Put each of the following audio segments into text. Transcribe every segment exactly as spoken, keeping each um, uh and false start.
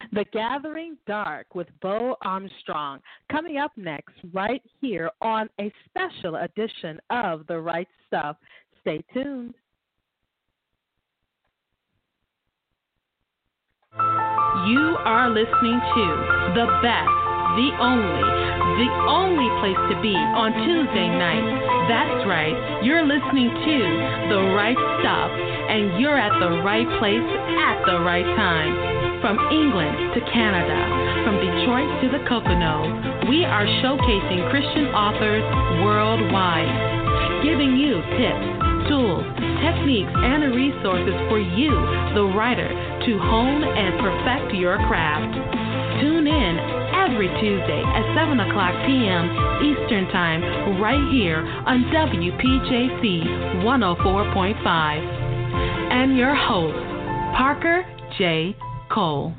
The Gathering Dark with Bo Armstrong, coming up next right here on a special edition of The Right Stuff. Stay tuned. You are listening to the best, the only, the only place to be on Tuesday night. That's right, you're listening to The Right Stuff, and you're at the right place at the right time. From England to Canada, from Detroit to the Poconos, we are showcasing Christian authors worldwide, giving you tips, tools, techniques, and resources for you, the writer, to hone and perfect your craft. Tune in every Tuesday at seven o'clock p.m. Eastern Time right here on W P J C one oh four point five. And your host, Parker J. Cole.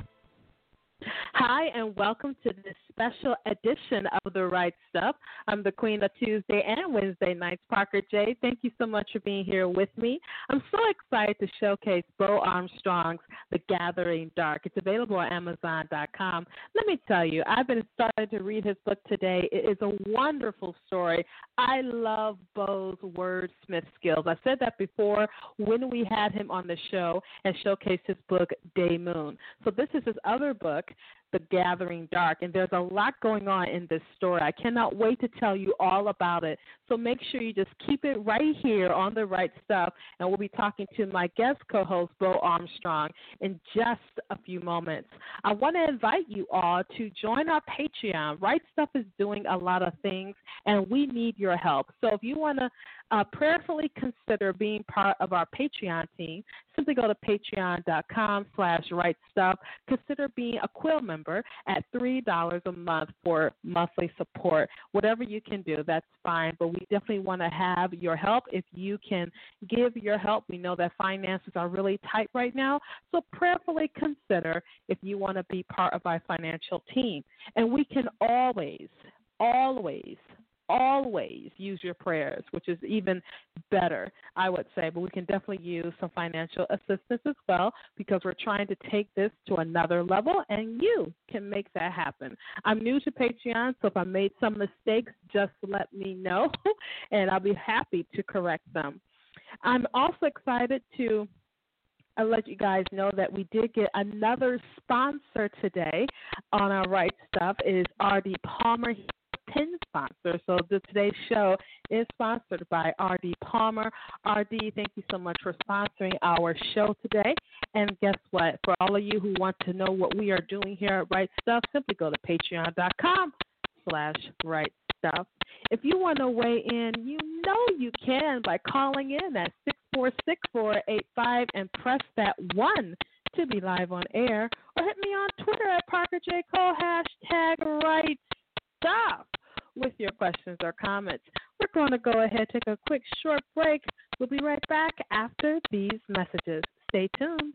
Hi, and welcome to this special edition of The Right Stuff. I'm the queen of Tuesday and Wednesday nights, Parker J. Thank you so much for being here with me. I'm so excited to showcase Bo Armstrong's The Gathering Dark. It's available on Amazon dot com. Let me tell you, I've been starting to read his book today. It is a wonderful story. I love Bo's wordsmith skills. I said that before when we had him on the show and showcased his book, Day Moon. So this is his other book, The Gathering Dark, and there's a lot going on in this story. I cannot wait to tell you all about it. So make sure you just keep it right here on The Right Stuff, and we'll be talking to my guest co-host, Bo Armstrong, in just a few moments. I want to invite you all to join our Patreon. Right Stuff is doing a lot of things, and we need your help. So if you want to uh, prayerfully consider being part of our Patreon team, simply go to patreon.com slash right stuff. Consider being a Quill member at three dollars a month for monthly support. Whatever you can do, that's fine, but we definitely want to have your help. If you can give your help, we know that finances are really tight right now, so prayerfully consider if you want to be part of our financial team. And we can always, always, always use your prayers, which is even better, I would say. But we can definitely use some financial assistance as well, because we're trying to take this to another level, and you can make that happen. I'm new to Patreon, so if I made some mistakes, just let me know, and I'll be happy to correct them. I'm also excited to I'll let you guys know that we did get another sponsor today on our Right Stuff. It is R D Palmer. Pin sponsor. So the, today's show is sponsored by R D Palmer. R D, thank you so much for sponsoring our show today. And guess what? For all of you who want to know what we are doing here at Right Stuff, simply go to patreon.com slash right stuff. If you want to weigh in, you know you can by calling in at six four six, four eight five and press that one to be live on air, or hit me on Twitter at Parker J. Cole, hashtag right stuff, with your questions or comments. We're going to go ahead and take a quick short break. We'll be right back after these messages. Stay tuned.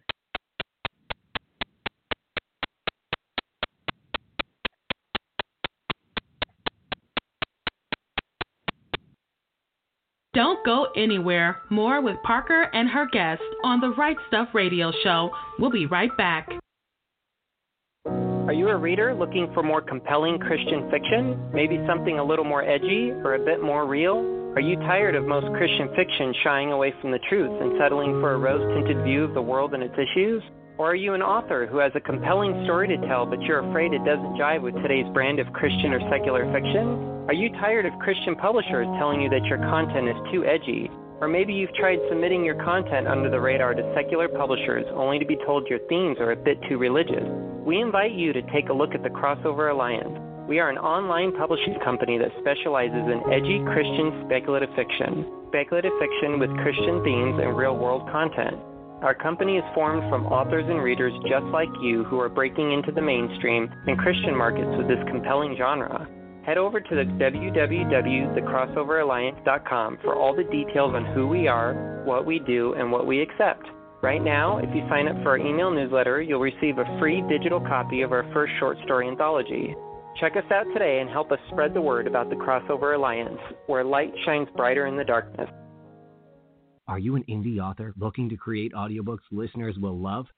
Don't go anywhere. More with Parker and her guests on the Right Stuff Radio Show. We'll be right back. Are you a reader looking for more compelling Christian fiction? Maybe something a little more edgy or a bit more real? Are you tired of most Christian fiction shying away from the truth and settling for a rose-tinted view of the world and its issues? Or are you an author who has a compelling story to tell, but you're afraid it doesn't jive with today's brand of Christian or secular fiction? Are you tired of Christian publishers telling you that your content is too edgy? Or maybe you've tried submitting your content under the radar to secular publishers only to be told your themes are a bit too religious. We invite you to take a look at the Crossover Alliance. We are an online publishing company that specializes in edgy Christian speculative fiction, speculative fiction with Christian themes and real-world content. Our company is formed from authors and readers just like you who are breaking into the mainstream and Christian markets with this compelling genre. Head over to the w w w dot the crossover alliance dot com for all the details on who we are, what we do, and what we accept. Right now, if you sign up for our email newsletter, you'll receive a free digital copy of our first short story anthology. Check us out today and help us spread the word about the Crossover Alliance, where light shines brighter in the darkness. Are you an indie author looking to create audiobooks listeners will love?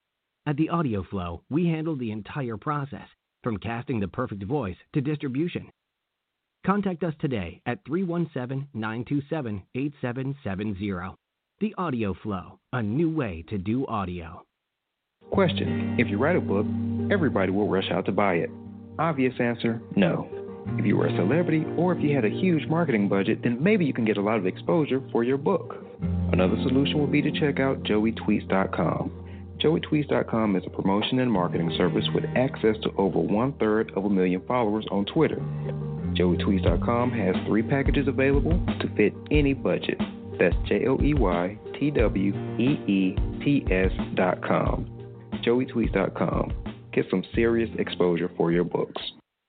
At The Audio Flow, we handle the entire process, from casting the perfect voice to distribution. Contact us today at three one seven, nine two seven, eight seven seven zero. The Audio Flow, a new way to do audio. Question: if you write a book, everybody will rush out to buy it. Obvious answer, no. If you were a celebrity or if you had a huge marketing budget, then maybe you can get a lot of exposure for your book. Another solution would be to check out Joey Tweets dot com. Joey Tweets dot com is a promotion and marketing service with access to over one-third of a million followers on Twitter. Joey Tweets dot com has three packages available to fit any budget. That's J O E Y T W E E T S dot com. Joey Tweets dot com. Get some serious exposure for your books.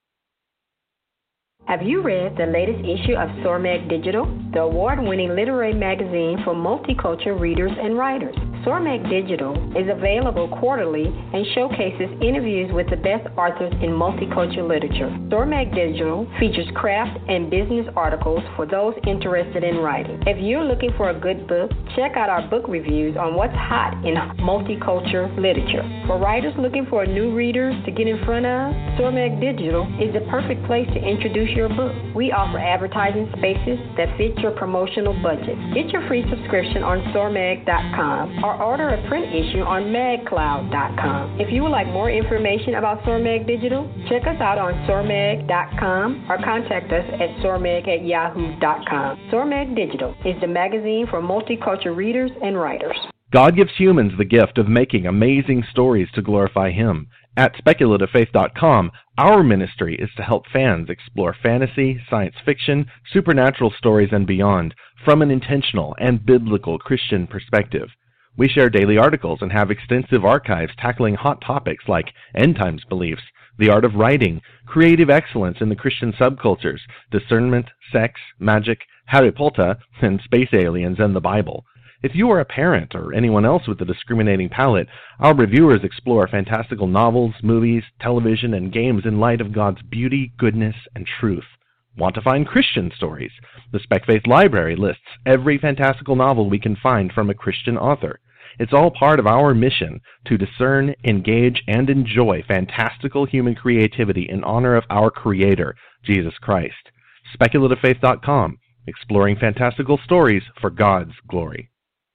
Have you read the latest issue of SORMAG Digital, the award-winning literary magazine for multicultural readers and writers? SORMAG Digital is available quarterly and showcases interviews with the best authors in multicultural literature. SORMAG Digital features craft and business articles for those interested in writing. If you're looking for a good book, check out our book reviews on what's hot in multicultural literature. For writers looking for new readers to get in front of, SORMAG Digital is the perfect place to introduce your book. We offer advertising spaces that fit your promotional budget. Get your free subscription on sormag dot com or order a print issue on mag cloud dot com. If you would like more information about SORMAG Digital, check us out on sormag dot com or contact us at sormag at yahoo dot com. SORMAG Digital is the magazine for multicultural readers and writers. God gives humans the gift of making amazing stories to glorify Him. At speculative faith dot com, our ministry is to help fans explore fantasy, science fiction, supernatural stories, and beyond from an intentional and biblical Christian perspective. We share daily articles and have extensive archives tackling hot topics like end times beliefs, the art of writing, creative excellence in the Christian subcultures, discernment, sex, magic, Harry Potter, and space aliens and the Bible. If you are a parent or anyone else with a discriminating palate, our reviewers explore fantastical novels, movies, television, and games in light of God's beauty, goodness, and truth. Want to find Christian stories? The SpecFaith Library lists every fantastical novel we can find from a Christian author. It's all part of our mission to discern, engage, and enjoy fantastical human creativity in honor of our Creator, Jesus Christ. speculative faith dot com, exploring fantastical stories for God's glory.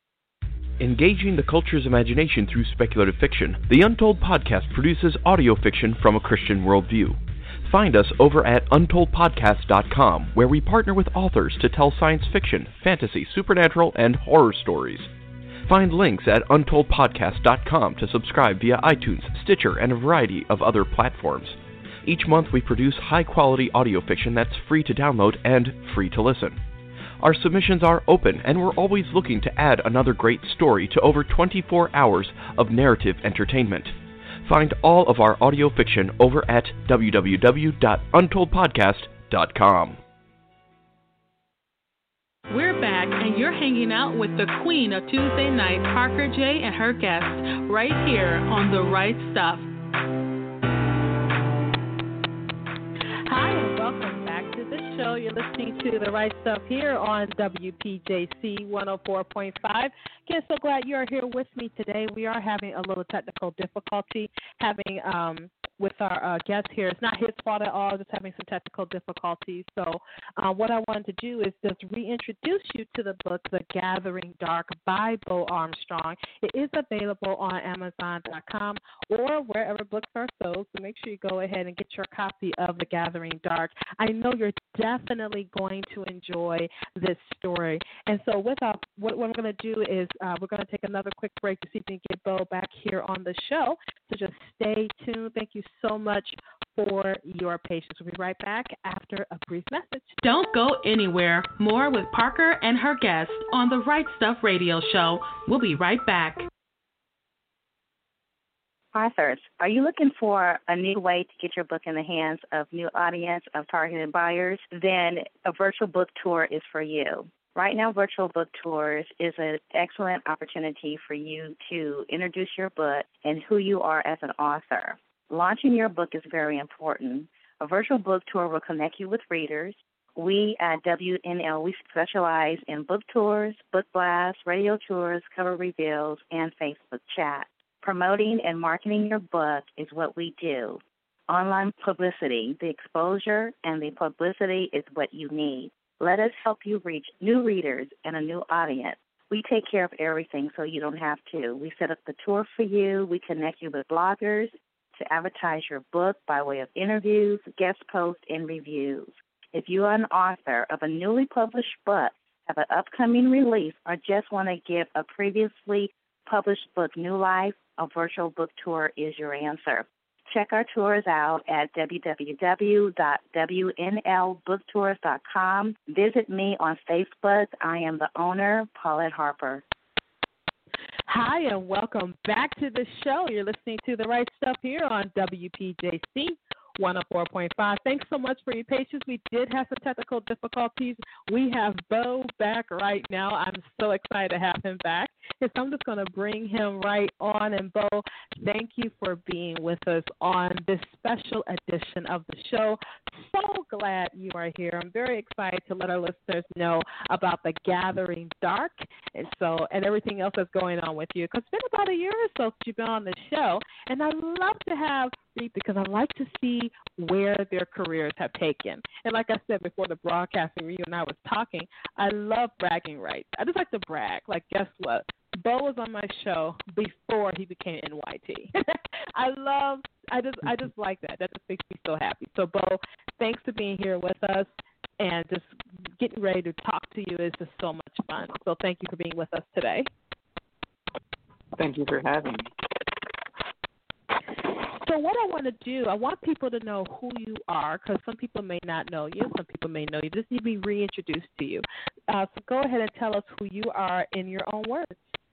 Engaging the culture's imagination through speculative fiction, the Untold Podcast produces audio fiction from a Christian worldview. Find us over at untold podcast dot com, where we partner with authors to tell science fiction, fantasy, supernatural, and horror stories. Find links at untold podcast dot com to subscribe via iTunes, Stitcher, and a variety of other platforms. Each month we produce high-quality audio fiction that's free to download and free to listen. Our submissions are open, and we're always looking to add another great story to over twenty-four hours of narrative entertainment. Find all of our audio fiction over at w w w dot untold podcast dot com. We're back, and you're hanging out with the Queen of Tuesday Night, Parker J, and her guests, right here on The Right Stuff. Hi, and welcome back to the show. You're listening to The Right Stuff here on W P J C one oh four point five. Again, so glad you are here with me today. We are having a little technical difficulty having um, with our uh, guest here. It's not his fault at all, just having some technical difficulties. So uh, what I wanted to do is just reintroduce you to the book, The Gathering Dark by Bo Armstrong. It is available on amazon dot com or wherever books are sold, so make sure you go ahead and get your copy of The Gathering Dark. I know you're definitely going to enjoy this story. And so with our, what, what I'm going to do is uh, we're going to take another quick break to see if we can get Bo back here on the show. So just stay tuned. Thank you so much for your patience. We'll be right back after a brief message. Don't go anywhere. More with Parker and her guests on The Right Stuff Radio Show. We'll be right back. Authors, are you looking for a new way to get your book in the hands of new audience of targeted buyers? Then a virtual book tour is for you. Right now, virtual book tours is an excellent opportunity for you to introduce your book and who you are as an author. Launching your book is very important. A virtual book tour will connect you with readers. We at W N L, we specialize in book tours, book blasts, radio tours, cover reveals, and Facebook chat. Promoting and marketing your book is what we do. Online publicity, the exposure and the publicity is what you need. Let us help you reach new readers and a new audience. We take care of everything so you don't have to. We set up the tour for you. We connect you with bloggers to advertise your book by way of interviews, guest posts, and reviews. If you are an author of a newly published book, have an upcoming release, or just want to give a previously published book new life, a virtual book tour is your answer. Check our tours out at w w w dot w n l book tours dot com. Visit me on Facebook. I am the owner, Paulette Harper. Hi, and welcome back to the show. You're listening to The Right Stuff here on W P J C one oh four point five. Thanks so much for your patience. We did have some technical difficulties. We have Bo back right now. I'm so excited to have him back. And so I'm just going to bring him right on. And Bo, thank you for being with us on this special edition of the show. So glad you are here. I'm very excited to let our listeners know about the Gathering Dark and so and everything else that's going on with you. Because it's been about a year or so since you've been on the show. And I'd love to have because I like to see where their careers have taken. And like I said before the broadcasting, you and I was talking, I love bragging rights. I just like to brag. Like, guess what? Bo was on my show before he became N Y T. I love, I just, I just like that. That just makes me so happy. So, Bo, thanks for being here with us. And just getting ready to talk to you is just so much fun. So thank you for being with us today. Thank you for having me. So what I want to do, I want people to know who you are, because some people may not know you, some people may know you. Just need to be reintroduced to you. Uh, so go ahead and tell us who you are in your own words.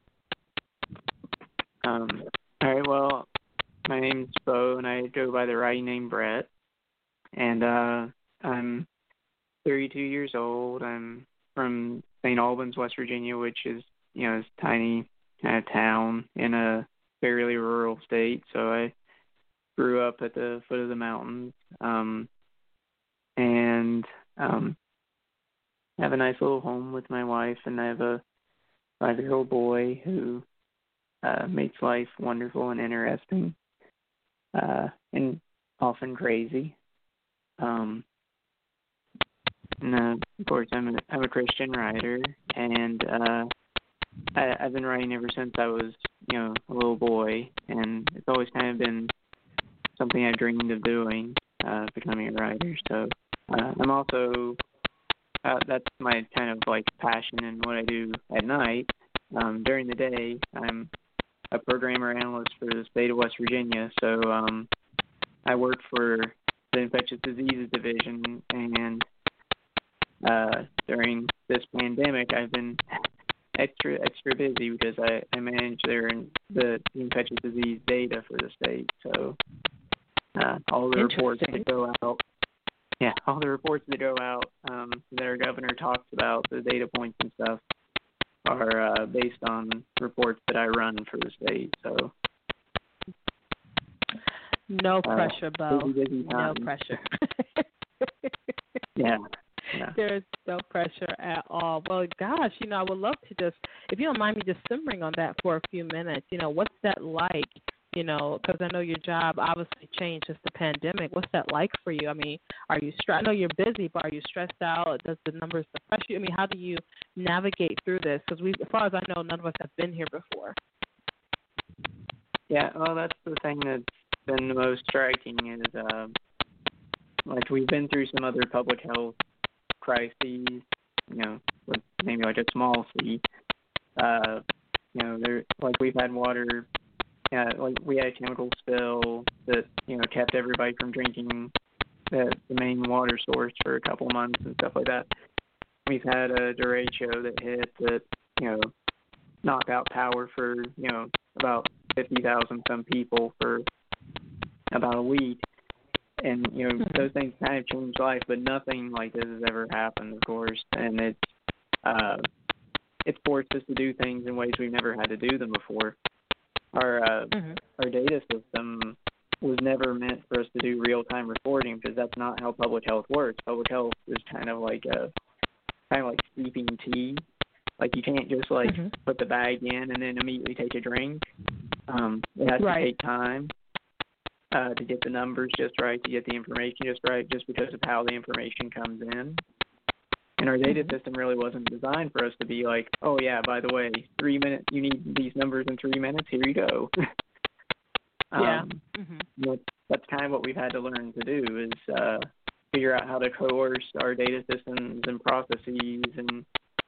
Um, all right, well, my name's Bo, and I go by the writing name Brett. And uh, I'm thirty-two years old. I'm from Saint Albans, West Virginia, which is, you know, a tiny kind of town in a fairly rural state. So I grew up at the foot of the mountains, um, and um, have a nice little home with my wife, and I have a five-year-old boy who uh, makes life wonderful and interesting, uh, and often crazy. Um, and, uh, of course, I'm a, I'm a Christian writer, and uh, I, I've been writing ever since I was, you know, a little boy, and it's always kind of been something I dreamed of doing, uh, becoming a writer. So uh, I'm also, uh, that's my kind of like passion and what I do at night. Um, during the day, I'm a programmer analyst for the state of West Virginia. So um, I work for the Infectious Diseases Division, and uh, during this pandemic, I've been extra extra busy because I, I manage their the, the infectious disease data for the state. So uh, all the reports that go out, yeah, all the reports that go out um, that our governor talks about, the data points and stuff, are uh, based on reports that I run for the state. So no pressure, uh, Bo. busy, busy no pressure. yeah. Yeah. There's no pressure at all. Well, gosh, you know, I would love to just, if you don't mind me just simmering on that for a few minutes, you know, what's that like, you know, because I know your job obviously changed since the pandemic. What's that like for you? I mean, are you stressed? I know you're busy, but are you stressed out? Does the numbers depress you? I mean, how do you navigate through this? Because we, as far as I know, none of us have been here before. Yeah, well, that's the thing that's been the most striking is, uh, like, we've been through some other public health crises, you know, with maybe like a small C. Uh, you know, there like we've had water, uh, like we had a chemical spill that you know kept everybody from drinking the, the main water source for a couple months and stuff like that. We've had a derecho that hit that you know knocked out power for you know about fifty thousand some people for about a week. And, you know, those things kind of change life, but nothing like this has ever happened, of course. And it's, uh, it's forced us to do things in ways we've never had to do them before. Our uh, mm-hmm. our data system was never meant for us to do real-time reporting because that's not how public health works. Public health is kind of like a, kind of like steeping tea. Like, you can't just, like, mm-hmm. put the bag in and then immediately take a drink. Um, it has right. to take time uh, to get the numbers just right, to get the information just right, just because of how the information comes in. And our data mm-hmm. system really wasn't designed for us to be like, oh, yeah, by the way, three minutes, you need these numbers in three minutes, here you go. yeah. um, mm-hmm. that's, that's kind of what we've had to learn to do is uh, figure out how to coerce our data systems and processes and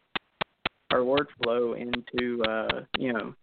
our workflow into, uh, you know,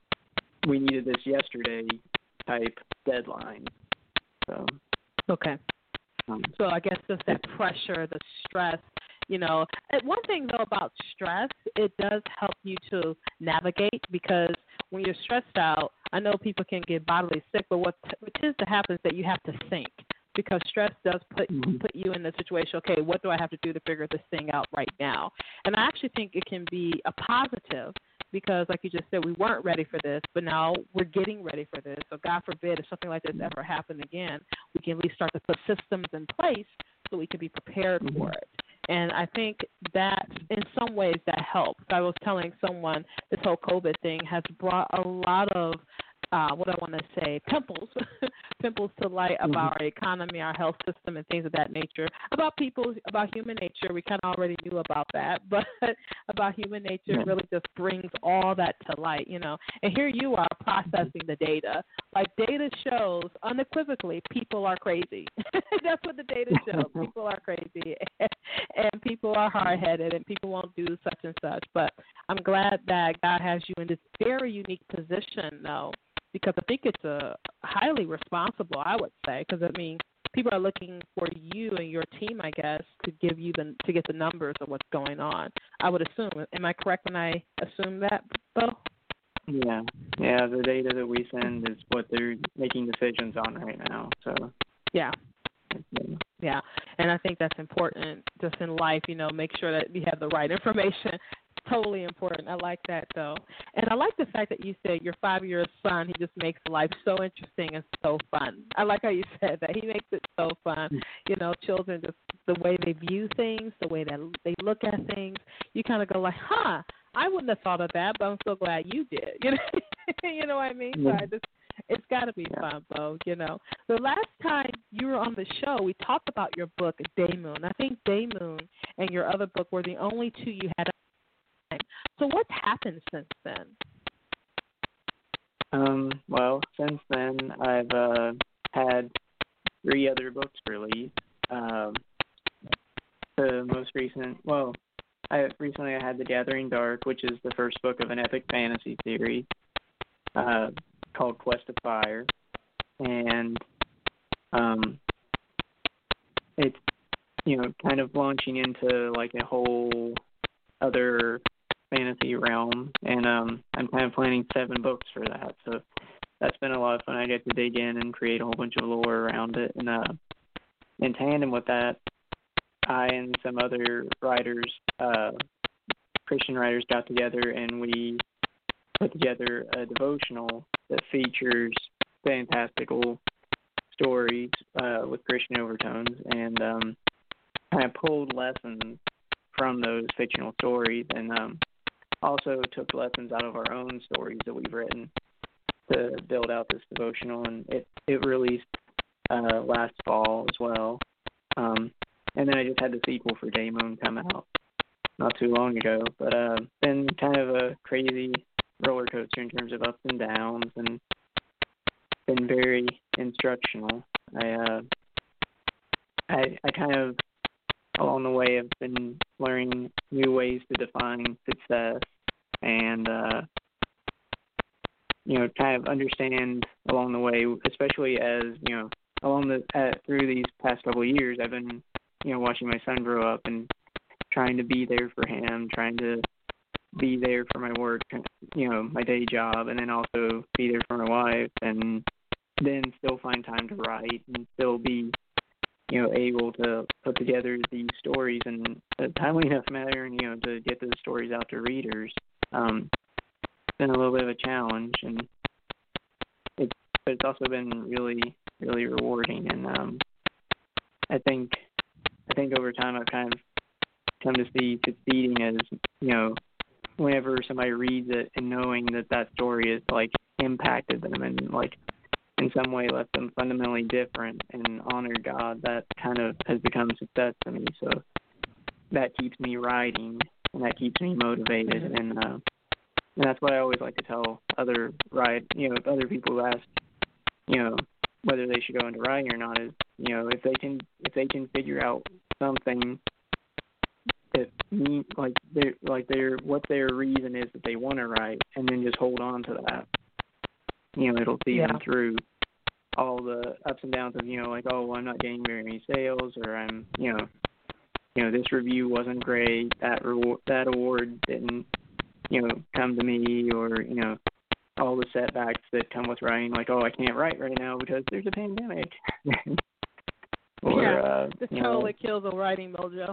we needed this yesterday type deadline. So okay. Um, so I guess just that pressure, the stress, you know. And one thing, though, about stress, it does help you to navigate because when you're stressed out, I know people can get bodily sick, but what, what tends to happen is that you have to think because stress does put mm-hmm. put you in the situation, okay, what do I have to do to figure this thing out right now? And I actually think it can be a positive because, like you just said, we weren't ready for this, but now we're getting ready for this. So God forbid if something like this ever happened again, we can at least start to put systems in place so we can be prepared mm-hmm. for it. And I think that in some ways that helps. I was telling someone this whole COVID thing has brought a lot of, uh, what I want to say, pimples, pimples to light mm-hmm. about our economy, our health system, and things of that nature. About people, about human nature, we kind of already knew about that, but about human nature yeah. really just brings all that to light, you know. And here you are processing the data. Like data shows unequivocally people are crazy. That's what the data shows. People are crazy, and people are hard-headed, and people won't do such and such. But I'm glad that God has you in this very unique position, though, because I think it's a highly responsible, I would say, because, I mean, people are looking for you and your team, I guess, to give you the, to get the numbers of what's going on. I would assume. Am I correct when I assume that, Bo? Yeah. Yeah, the data that we send is what they're making decisions on right now. So yeah. Yeah, and I think that's important just in life, you know, make sure that you have the right information. Totally important. I like that, though. And I like the fact that you said your five-year-old son, he just makes life so interesting and so fun. I like how you said that. He makes it so fun. You know, children, just the way they view things, the way that they look at things, you kind of go like, huh, I wouldn't have thought of that, but I'm so glad you did. You know, you know what I mean? So I just, it's got to be fun, Bo, you know. The last time you were on the show, we talked about your book, Day Moon. I think Day Moon and your other book were the only two you had. So what's happened since then? Um, well, since then, I've uh, had three other books released. Um, the most recent, well, I recently I had The Gathering Dark, which is the first book of an epic fantasy series uh, called Quest of Fire, and um, it's, you know, kind of launching into like a whole other fantasy realm, and um, I'm kind of planning seven books for that, so that's been a lot of fun. I get to dig in and create a whole bunch of lore around it, and uh, in tandem with that, I and some other writers, uh, Christian writers, got together and we put together a devotional that features fantastical stories uh, with Christian overtones, and um, kind of pulled lessons from those fictional stories, and um, also took lessons out of our own stories that we've written to build out this devotional, and it, it released uh, last fall as well. Um, and then I just had the sequel for Day Moon come out not too long ago, but uh, been kind of a crazy roller coaster in terms of ups and downs, and been very instructional. I uh, I, I kind of along the way have been learning new ways to define success, and uh, you know, kind of understand along the way, especially as, you know, along the uh, through these past couple of years, I've been, you know, watching my son grow up and trying to be there for him, trying to be there for my work, you know, my day job, and then also be there for my wife, and then still find time to write and still be, you know, able to put together these stories in a timely enough manner, and, you know, to get those stories out to readers. Um, it's been a little bit of a challenge, and it's, but it's also been really, really rewarding. And um, I think, I think over time I've kind of come to see succeeding as, you know, whenever somebody reads it and knowing that that story is like impacted them and, like, in some way left them fundamentally different and honored God, that kind of has become success to me. So that keeps me writing, and that keeps me motivated. Mm-hmm. And, uh, and that's what I always like to tell other write, you know, if other people ask, you know, whether they should go into writing or not, is, you know, if they can if they can figure out something that mean like their like their what their reason is that they want to write, and then just hold on to that. You know, it'll see yeah. them through all the ups and downs of, you know, like, oh, well, I'm not getting very many sales, or I'm, you know, you know, this review wasn't great, that reward, that award didn't, you know, come to me, or, you know, all the setbacks that come with writing, like, oh, I can't write right now because there's a pandemic. or, yeah, uh, this you totally know, kills a writing mojo.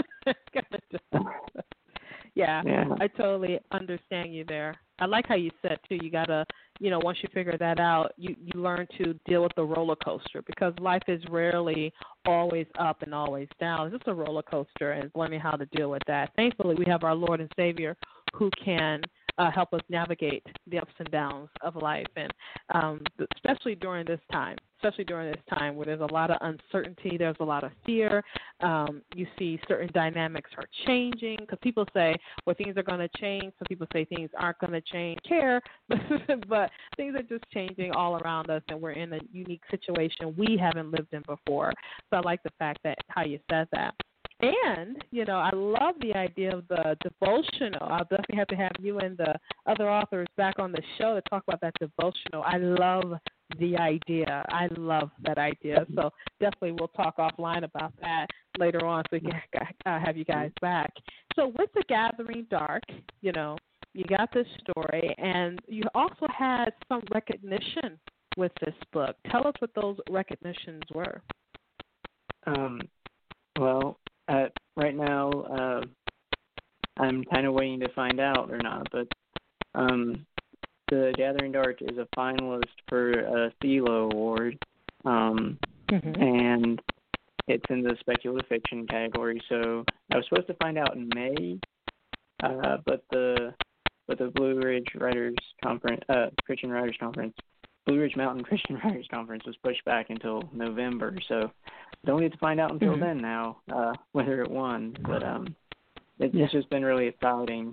yeah, yeah, I totally understand you there. I like how you said, too, you got to, you know, once you figure that out, you, you learn to deal with the roller coaster, because life is rarely always up and always down. It's just a roller coaster, and learning how to deal with that. Thankfully, we have our Lord and Savior who can uh, help us navigate the ups and downs of life, and um, especially during this time, especially during this time where there's a lot of uncertainty, there's a lot of fear. Um, you see certain dynamics are changing, because people say, well, things are going to change. Some people say things aren't going to change. Care, but things are just changing all around us, and we're in a unique situation we haven't lived in before. So I like the fact that how you said that. And, you know, I love the idea of the devotional. I'll definitely have to have you and the other authors back on the show to talk about that devotional. I love the idea. I love that idea. So definitely we'll talk offline about that later on, so we can uh, have you guys back. So with The Gathering Dark, you know, you got this story, and you also had some recognition with this book. Tell us what those recognitions were. Um, well, uh, right now uh, I'm kind of waiting to find out or not, but um, The Gathering Dark is a finalist for a Thelo Award, um, mm-hmm. and it's in the speculative fiction category. So I was supposed to find out in May, uh, but the but the Blue Ridge Writers Conference, uh, Christian Writers Conference, Blue Ridge Mountain Christian Writers Conference was pushed back until November. So don't need to find out until mm-hmm. then now uh, whether it won. But um, it, it's just been really exciting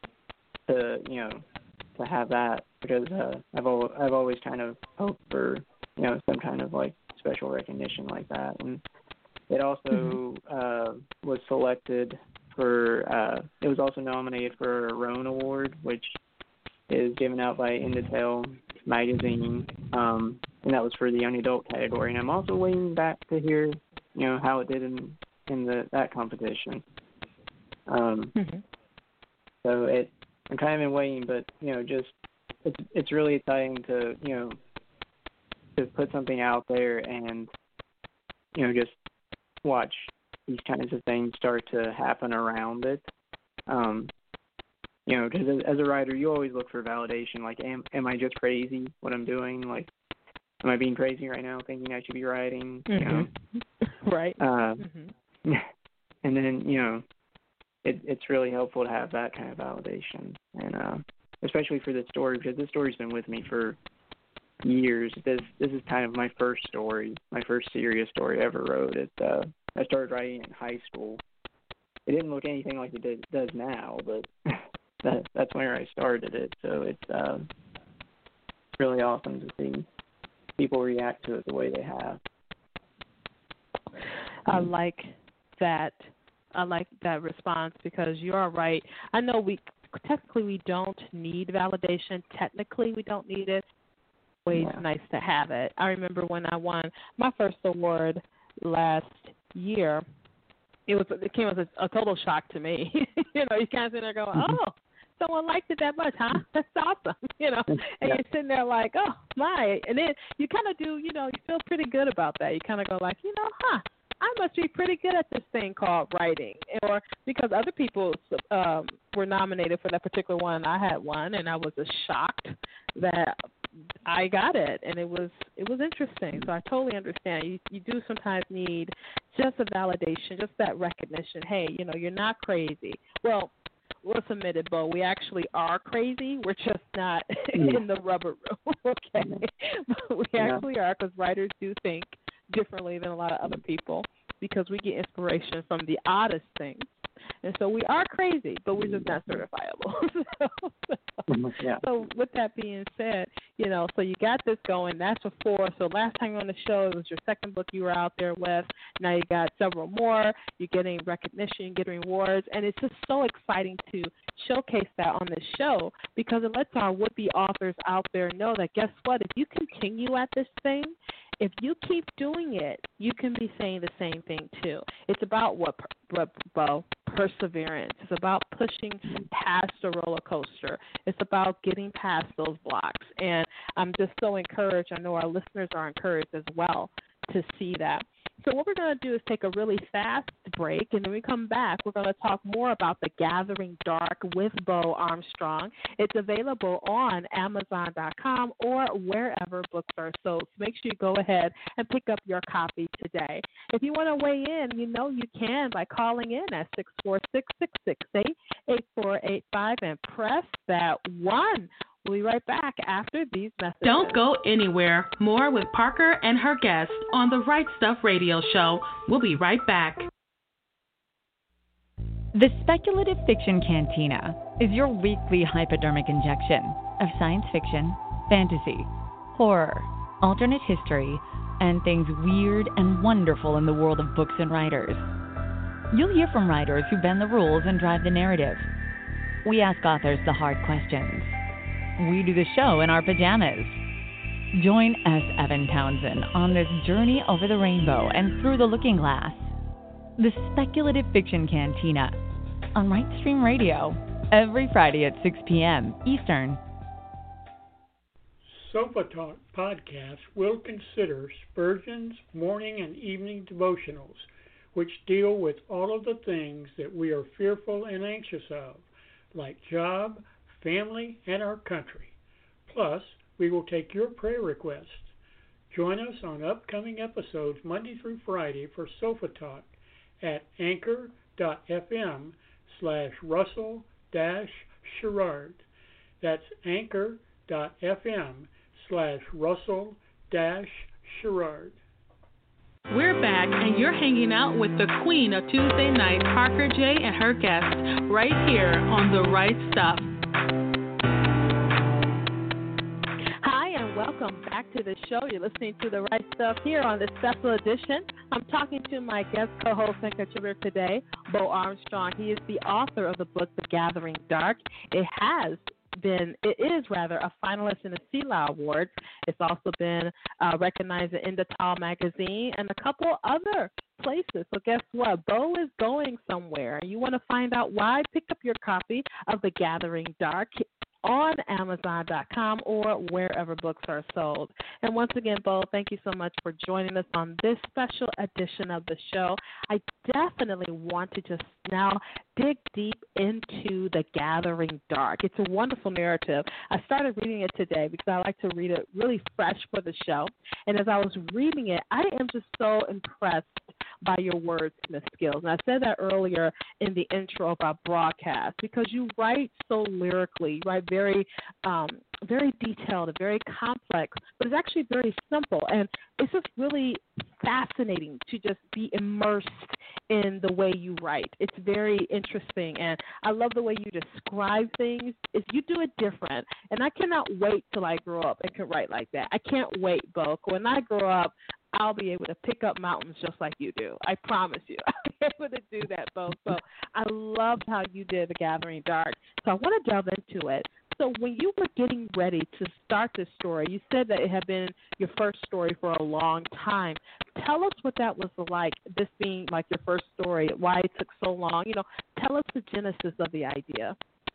to you know to have that, because uh, I've al- I've always kind of hoped for you know some kind of like special recognition like that. And it also mm-hmm. uh, was selected for, uh, it was also nominated for a Roan Award, which is given out by In Detail magazine, um, and that was for the young adult category. And I'm also waiting back to hear, you know, how it did in in the that competition. Um, mm-hmm. So it, I'm kind of in waiting, but you know, just it's it's really exciting to you know to put something out there and you know just watch these kinds of things start to happen around it. Um, you know, because as, as a writer, you always look for validation. Like, am am I just crazy what I'm doing? Like, am I being crazy right now, thinking I should be writing? Mm-hmm. You know, right. Uh, mm-hmm. And then you know, it, it's really helpful to have that kind of validation, and uh, especially for this story, because this story's been with me for years. This this is kind of my first story, my first serious story I ever wrote. It uh, I started writing in high school. It didn't look anything like it did, does now, but that that's where I started it. So it's uh, really awesome to see people react to it the way they have. I like that. I like that response, because you are right. I know we technically we don't need validation. Technically, we don't need it. Always yeah. nice to have it. I remember when I won my first award last year. It was it came as a, a total shock to me. you know, you kind of sit there going, "Oh, someone liked it that much, huh? That's awesome." You know, and yeah. you're sitting there like, "Oh my!" And then you kind of do, you know, you feel pretty good about that. You kind of go like, you know, huh? I must be pretty good at this thing called writing, or because other people um, were nominated for that particular one, I had one, and I was just shocked that I got it, and it was it was interesting. So I totally understand. You you do sometimes need just a validation, just that recognition. Hey, you know, you're not crazy. Well, we'll submit it, Bo. We actually are crazy. We're just not in the rubber room, okay? But we Yeah. actually are, because writers do think differently than a lot of other people, because we get inspiration from the oddest things. And so we are crazy, but we're just not certifiable. so, so, Yeah. so with that being said, you know, so you got this going. That's a four. So last time you were on the show, it was your second book you were out there with. Now you got several more. You're getting recognition, getting awards, and it's just so exciting to showcase that on this show, because it lets our would-be authors out there know that, guess what, if you continue at this thing, if you keep doing it, you can be saying the same thing too. It's about what, what Bo, perseverance. It's about pushing past the roller coaster. It's about getting past those blocks. And I'm just so encouraged. I know our listeners are encouraged as well to see that. So what we're going to do is take a really fast break, and when we come back, we're going to talk more about The Gathering Dark with Bo Armstrong. It's available on Amazon dot com or wherever books are sold. So make sure you go ahead and pick up your copy today. If you want to weigh in, you know you can by calling in at six four six, six six eight, eight four eight five and press that one. We'll be right back after these messages. Don't go anywhere. More with Parker and her guests on the Right Stuff Radio Show. We'll be right back. The Speculative Fiction Cantina is your weekly hypodermic injection of science fiction, fantasy, horror, alternate history, and things weird and wonderful in the world of books and writers. You'll hear from writers who bend the rules and drive the narrative. We ask authors the hard questions. We do the show in our pajamas. Join S. Evan Townsend on this journey over the rainbow and through the looking glass. The Speculative Fiction Cantina on Rightstream Radio every Friday at six p.m. Eastern. Sofa Talk podcast will consider Spurgeon's morning and evening devotionals, which deal with all of the things that we are fearful and anxious of, like job, family, and our country. Plus, we will take your prayer requests. Join us on upcoming episodes Monday through Friday for Sofa Talk at anchor.fm slash Russell dash Sherrard. That's anchor.fm slash Russell dash Sherrard. We're back, and you're hanging out with the queen of Tuesday night, Parker J. and her guests, right here on The Right Stuff. Welcome back to the show. You're listening to The Right Stuff here on this special edition. I'm talking to my guest co-host and contributor today, Bo Armstrong. He is the author of the book, The Gathering Dark. It has been, it is rather, a finalist in the C L A Awards. It's also been uh, recognized in Indetal magazine and a couple other places. So guess what? Bo is going somewhere. You want to find out why? Pick up your copy of The Gathering Dark on Amazon dot com or wherever books are sold. And once again, Bo, thank you so much for joining us on this special edition of the show. I definitely want to just now dig deep into The Gathering Dark. It's a wonderful narrative. I started reading it today because I like to read it really fresh for the show. And as I was reading it, I am just so impressed by your wordsmith skills. And I said that earlier in the intro of our broadcast, because you write so lyrically, you write very, um, very detailed and very complex, but it's actually very simple. And it's just really fascinating to just be immersed in the way you write. It's very interesting, and I love the way you describe things. If you do it different, and I cannot wait till I grow up and can write like that. I can't wait, Bo. When I grow up, I'll be able to pick up mountains just like you do. I promise you. I'll be able to do that, Bo. So I loved how you did The Gathering Dark. So I want to delve into it. So when you were getting ready to start this story, you said that it had been your first story for a long time. Tell us what that was like, this being like your first story, why it took so long. You know, tell us the genesis of the idea.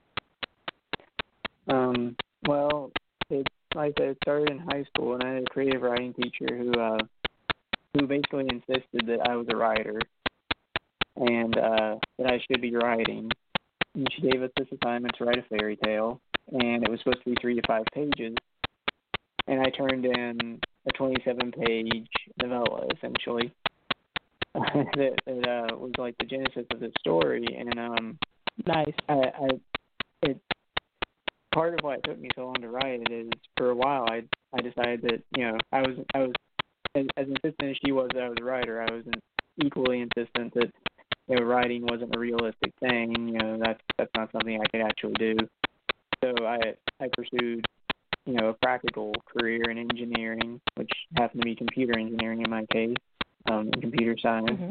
Um, well, it, like I said, it started in high school, and I had a creative writing teacher who uh, who basically insisted that I was a writer and uh, that I should be writing. And she gave us this assignment to write a fairy tale, and it was supposed to be three to five pages. And I turned in a twenty-seven page novella, essentially, that, that uh, was like the genesis of the story. And um, Nice. I, I it part of why it took me so long to write it is for a while I I decided that you know I was I was as, as insistent as she was that I was a writer, I was equally insistent that you know writing wasn't a realistic thing. You know that's that's not something I could actually do. So I I pursued you know a practical career in engineering, which happened to be computer engineering in my case, um, and computer science. Mm-hmm.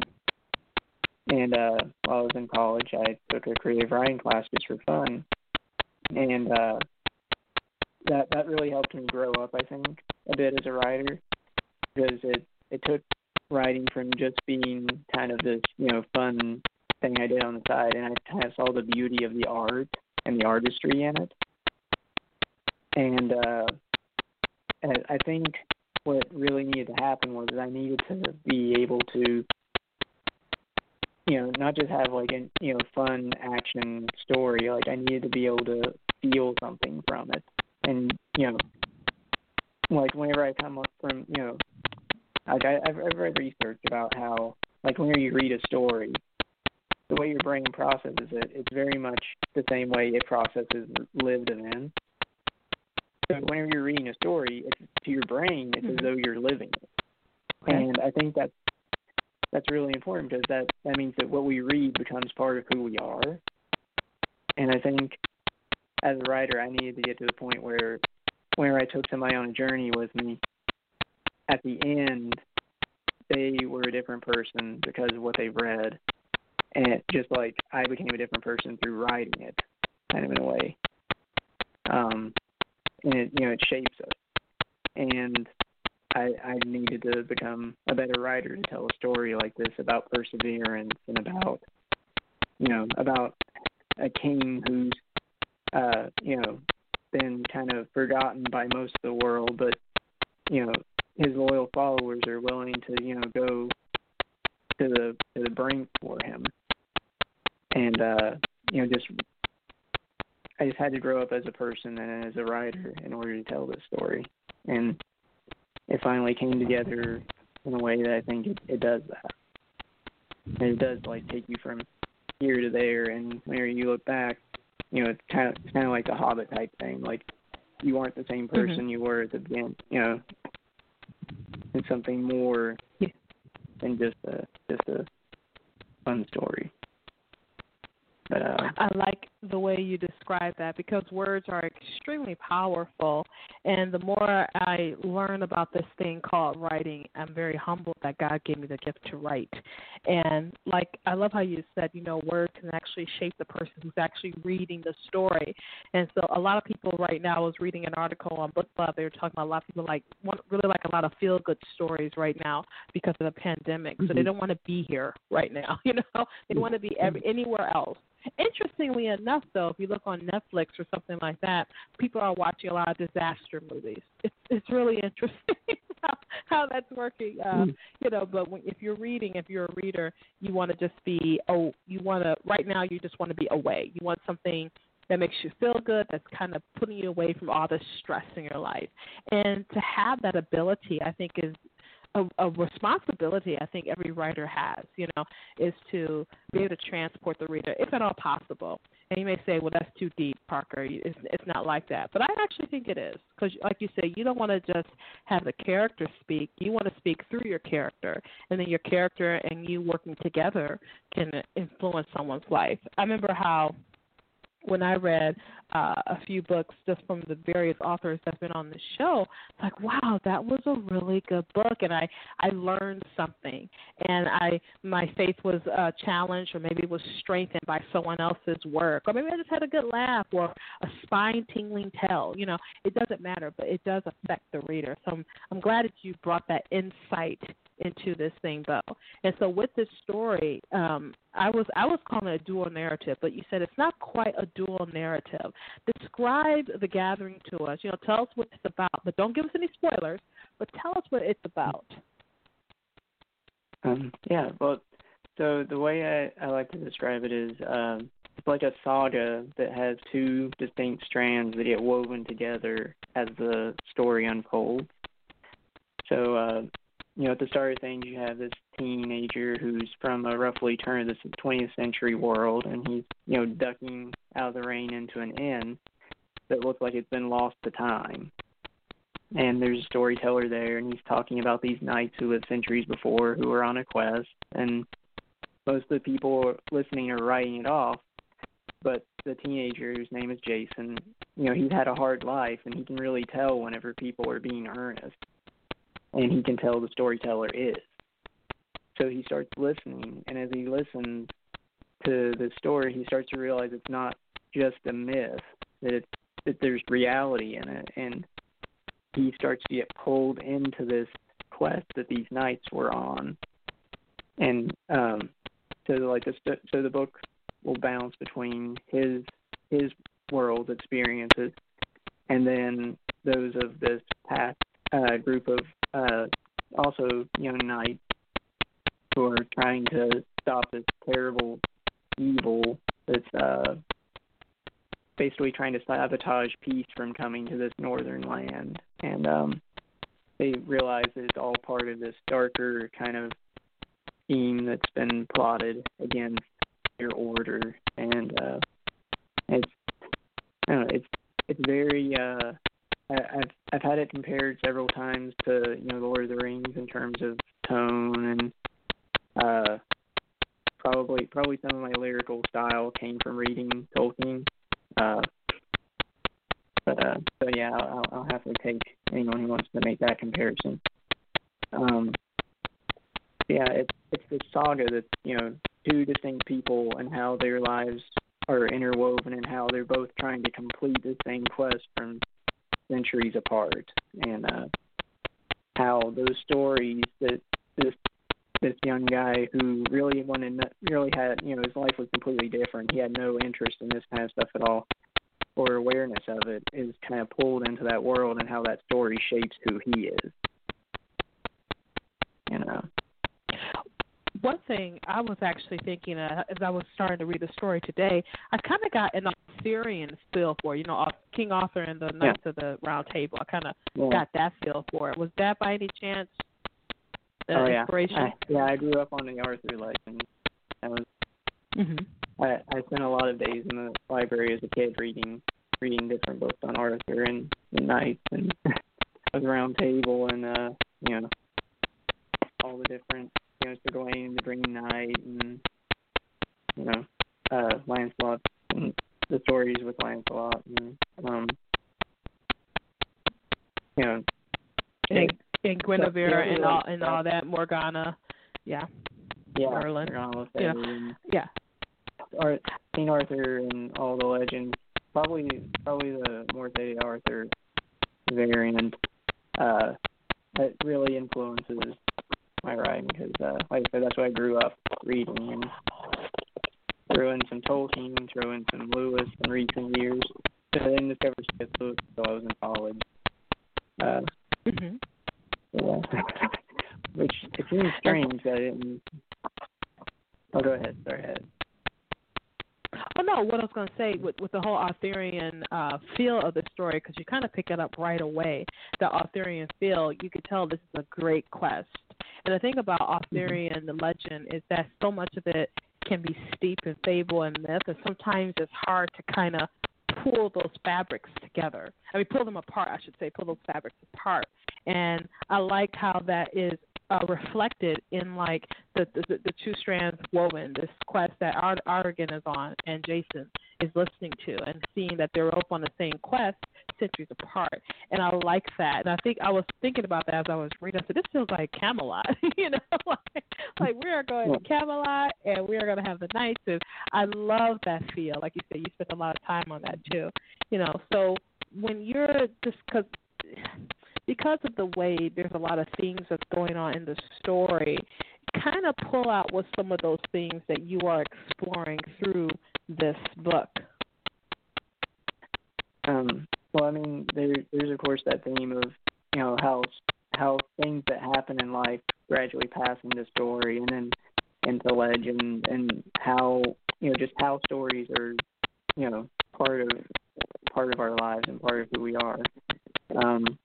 And uh, while I was in college, I took a creative writing class just for fun, and uh, that that really helped me grow up, I think, a bit as a writer, because it it took writing from just being kind of this you know fun thing I did on the side, and I kind of saw the beauty of the art and the artistry in it, and uh, and I think what really needed to happen was I needed to be able to you know, not just have like a you know fun action story. Like I needed to be able to feel something from it, and you know, like whenever I come up from you know, like I, I've, I've read research about how like whenever you read a story, the way your brain processes it, it's very much the same way it processes lived events. So whenever you're reading a story, it's, to your brain, it's mm-hmm. as though you're living it, okay. And I think that's That's really important because that, that means that what we read becomes part of who we are. And I think as a writer, I needed to get to the point where whenever I took somebody on a journey with me, at the end, they were a different person because of what they've read. And it, just like I became a different person through writing it, kind of in a way. Um, and it, you know, it shapes us. And I, I needed to become a better writer to tell a story like this about perseverance and about, you know, about a king who's, uh, you know, been kind of forgotten by most of the world, but, you know, his loyal followers are willing to, you know, go to the to the brink for him. And, uh, you know, just, I just had to grow up as a person and as a writer in order to tell this story. And it finally came together in a way that I think it, it does that. And it does like take you from here to there, and whenever you look back, you know, it's kind of it's kind of like the Hobbit type thing. Like you weren't the same person mm-hmm. you were at the beginning. You know, it's something more yeah. than just a just a fun story. But, uh, I like the way you describe that because words are extremely powerful. And the more I learn about this thing called writing, I'm very humbled that God gave me the gift to write. And, like, I love how you said, you know, words can actually shape the person who's actually reading the story. And so a lot of people right now, I was reading an article on Book Club. They were talking about a lot of people like want, really like a lot of feel-good stories right now because of the pandemic. Mm-hmm. So they don't want to be here right now, you know. They want to be every, anywhere else. Interestingly enough, though, if you look on Netflix or something like that, people are watching a lot of disaster movies. It's it's really interesting how, how that's working, uh, mm. you know. But when, if you're reading, if you're a reader, you want to just be oh, you want to right now. You just want to be away. You want something that makes you feel good. That's kind of putting you away from all the stress in your life. And to have that ability, I think, is A, a responsibility I think every writer has, you know, is to be able to transport the reader, if at all possible. And you may say, well, that's too deep, Parker. It's, it's not like that. But I actually think it is because, like you say, you don't want to just have the character speak. You want to speak through your character, and then your character and you working together can influence someone's life. I remember how when I read uh, a few books just from the various authors that's been on the show, it's like, wow, that was a really good book, and I, I learned something, and I my faith was uh, challenged, or maybe it was strengthened by someone else's work, or maybe I just had a good laugh, or a spine-tingling tale. You know, it doesn't matter, but it does affect the reader. So I'm, I'm glad that you brought that insight into this thing, Bo. And so with this story, um, I was I was calling it a dual narrative, but you said it's not quite a dual narrative. Describe The Gathering to us. You know, tell us what it's about, but don't give us any spoilers, but tell us what it's about. Um, yeah, well, so the way I, I like to describe it is um, it's like a saga that has two distinct strands that get woven together as the story unfolds. So uh, you know, at the start of things, you have this teenager who's from a roughly turn of the twentieth century world, and he's, you know, ducking out of the rain into an inn that looks like it's been lost to time. And there's a storyteller there, and he's talking about these knights who lived centuries before who were on a quest, and most of the people listening are writing it off, but the teenager, whose name is Jason, you know, he's had a hard life, and he can really tell whenever people are being earnest, and he can tell the storyteller is. So he starts listening, and as he listens to the story, he starts to realize it's not just a myth, that, it's, that there's reality in it, and he starts to get pulled into this quest that these knights were on. And um, so, like, the, so the book will bounce between his his world experiences and then those of this past uh, group of uh, also young knights who are trying to stop this terrible evil that's uh, basically trying to sabotage peace from coming to this northern land. And um, they realize that it's all part of this darker kind of scheme that's been plotted against their order. And uh, it's, I don't know, it's it's very. Uh, I, I've I've had it compared several times to, you know, The Lord of the Rings in terms of tone, and uh, probably probably some of my lyrical style came from reading Tolkien. Uh, but uh, so yeah, I'll, I'll happily take anyone who wants to make that comparison. Um, yeah, it's it's this saga that's, you know, two distinct people and how their lives are interwoven and how they're both trying to complete the same quest from centuries apart, and uh, how those stories that this this young guy who really wanted, really had, you know, his life was completely different. He had no interest in this kind of stuff at all, or awareness of it, is kind of pulled into that world, and how that story shapes who he is. You know. One thing I was actually thinking uh, as I was starting to read the story today, I kind of got an Arthurian feel for it. You know, King Arthur and the Knights yeah. of the Round Table. I kind of yeah. got that feel for it. Was that by any chance the oh, inspiration? Yeah. I, yeah, I grew up on the Arthur legend. I was. Mm-hmm. I, I spent a lot of days in the library as a kid reading reading different books on Arthur and the Knights and the Round Table and uh, you know, all the different. You know, Sir Gawain, the Green Knight, and, you know, uh, Lancelot, and the stories with Lancelot, and, um, you know, and, and Guinevere so, yeah, and all and all that, Morgana, yeah, yeah, Merlin, yeah, and, yeah, Ar- King Arthur and all the legends. Probably, probably the Morte Arthur variant. Uh, it really influences my writing, because, uh, like I said, that's what I grew up reading, and throw in some Tolkien, throw in some Lewis in recent years. I didn't discover C S Lewis until I was in college. Uh, mm-hmm. Yeah. Which, it seems strange that I didn't... Oh, go ahead. Sorry, ahead. Oh, no, what I was going to say, with, with the whole Arthurian uh, feel of the story, because you kind of pick it up right away, the Arthurian feel, you could tell this is a great quest. And the thing about Arthurian, mm-hmm. the legend, is that so much of it can be steeped in fable and myth, and sometimes it's hard to kind of pull those fabrics together. I mean, pull them apart, I should say, pull those fabrics apart. And I like how that is uh, reflected in, like, the, the the two strands woven, this quest that Ar- Aragorn is on and Jason is listening to, and seeing that they're both on the same quest centuries apart. And I like that. And I think I was thinking about that as I was reading. I said, this feels like Camelot, you know, like, like we are going to Camelot and we are going to have the knights. And I love that feel. Like you said, you spent a lot of time on that too, you know. So when you're just, because because of the way there's a lot of things that's going on in the story, kind of pull out what some of those things that you are exploring through this book. Um, well, I mean, there, there's of course that theme of, you know, how how things that happen in life gradually pass into story and then into legend, and how, you know, just how stories are, you know, part of part of our lives and part of who we are. Um,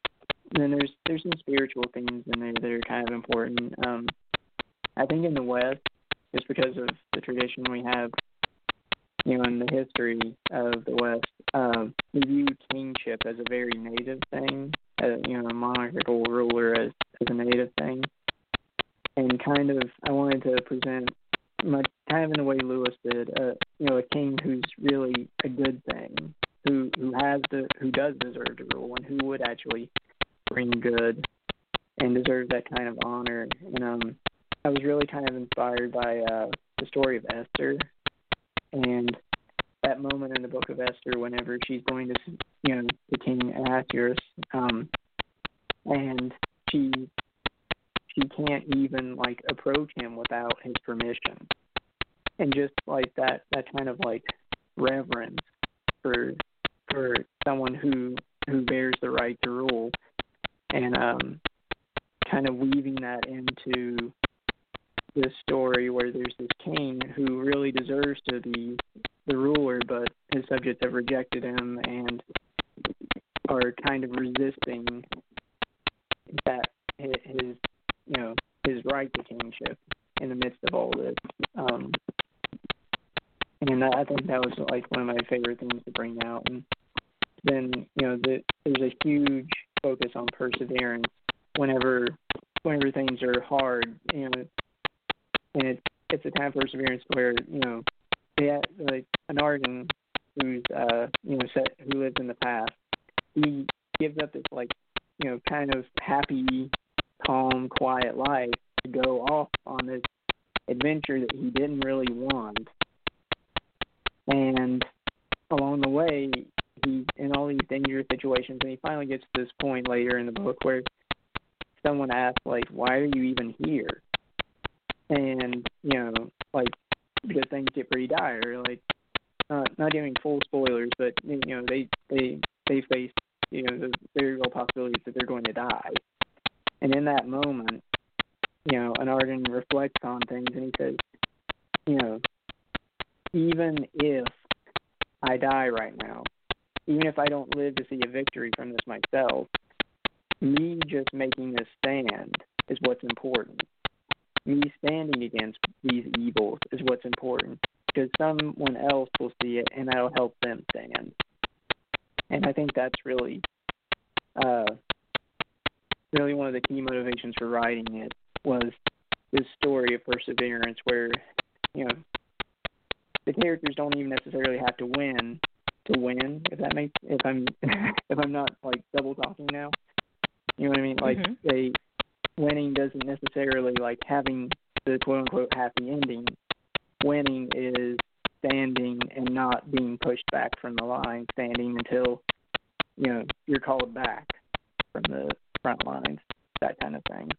then there's there's some spiritual themes in there that are kind of important. Um, I think in the West, just because of the tradition we have, you know, in the history of the West, um, we view kingship as a very native thing, uh, you know, a monarchical ruler as, as a native thing. And kind of, I wanted to present, my, kind of in the way Lewis did, uh, you know, a king who's really a good thing, who who has the, who does deserve to rule, and who would actually bring good and deserve that kind of honor. And um, I was really kind of inspired by uh, the story of Esther, and that moment in the book of Esther, whenever she's going to, you know, the king Ahasuerus, um, and she she can't even like approach him without his permission, and just like that that kind of like reverence for for someone who who bears the right to rule, and um, kind of weaving that into this story where there's this king who really deserves to be the ruler, but his subjects have rejected him and are kind of resisting that his, his you know, his right to kingship in the midst of all this. Um, and I think that was like one of my favorite things to bring out. And then, you know, the, there's a huge focus on perseverance whenever whenever things are hard, you know, and it's it's a time of perseverance where, you know, they have, like an Arden who's uh you know set, who lives in the past, he gives up this like, you know, kind of happy, calm, quiet life to go off on this adventure that he didn't really want. And along the way, he's in all these dangerous situations, and he finally gets to this point later in the book where someone asks, like, why are you even here? And, you know, like, because things get pretty dire, like, uh, not giving full spoilers, but, you know, they, they, they face, you know, the very real possibilities that they're going to die. And in that moment, you know, Anardin reflects on things, and he says, you know, even if I die right now, even if I don't live to see a victory from this myself, me just making this stand is what's important. Me standing against these evils is what's important, because someone else will see it, and that'll help them stand. And I think that's really, uh, really one of the key motivations for writing it was this story of perseverance, where, you know, the characters don't even necessarily have to win to win. If that makes, if I'm, if I'm not like double talking now, you know what I mean? Like mm-hmm. they winning doesn't necessarily like having the quote unquote happy ending. Winning is standing and not being pushed back from the line, standing until, you know, you're called back from the front lines, that kind of thing.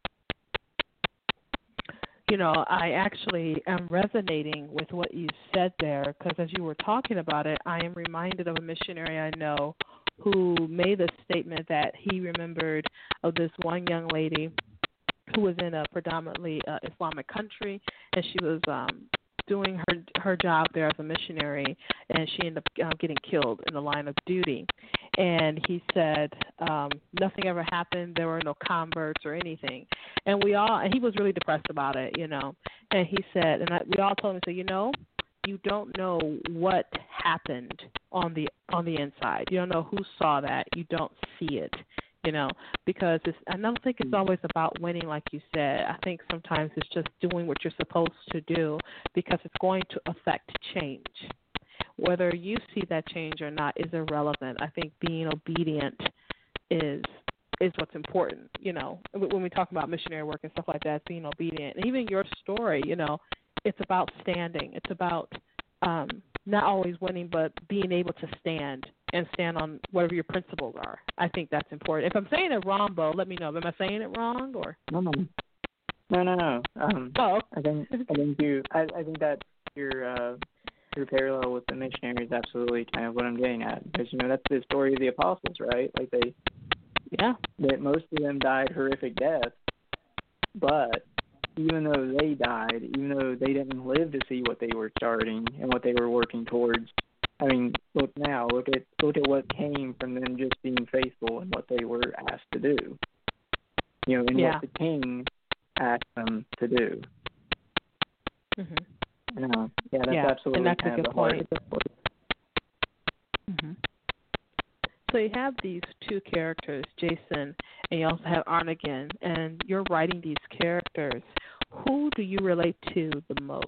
You know, I actually am resonating with what you said there, because as you were talking about it, I am reminded of a missionary I know who made the statement that he remembered of this one young lady who was in a predominantly uh, Islamic country, and she was um, doing her her job there as a missionary, and she ended up uh, getting killed in the line of duty. And he said um, nothing ever happened. There were no converts or anything. And we all, and he was really depressed about it, you know. And he said, and I, we all told him, so, you know, you don't know what happened on the on the inside. You don't know who saw that. You don't see it, you know, because it's, I don't think it's always about winning, like you said. I think sometimes it's just doing what you're supposed to do, because it's going to affect change. Whether you see that change or not is irrelevant. I think being obedient is is what's important, you know. When we talk about missionary work and stuff like that, being obedient. And even your story, you know, it's about standing. It's about um, not always winning, but being able to stand and stand on whatever your principles are. I think that's important. If I'm saying it wrong, Bo, let me know. Am I saying it wrong or? No, no, no, no, no. Um, oh, I think I think you. I, I think that your uh, your parallel with the missionary is absolutely kind of what I'm getting at, because you know that's the story of the apostles, right? Like they, yeah, that most of them died horrific deaths, but even though they died, even though they didn't live to see what they were starting and what they were working towards, I mean, look now. Look at look at what came from them just being faithful in what they were asked to do. You know, and yeah. what the king asked them to do. Mm-hmm. Uh, yeah, that's yeah. absolutely and that's kind a good of the heart point. of the book. Mm-hmm. So you have these two characters, Jason, and you also have Arnegan, and you're writing these characters. Who do you relate to the most?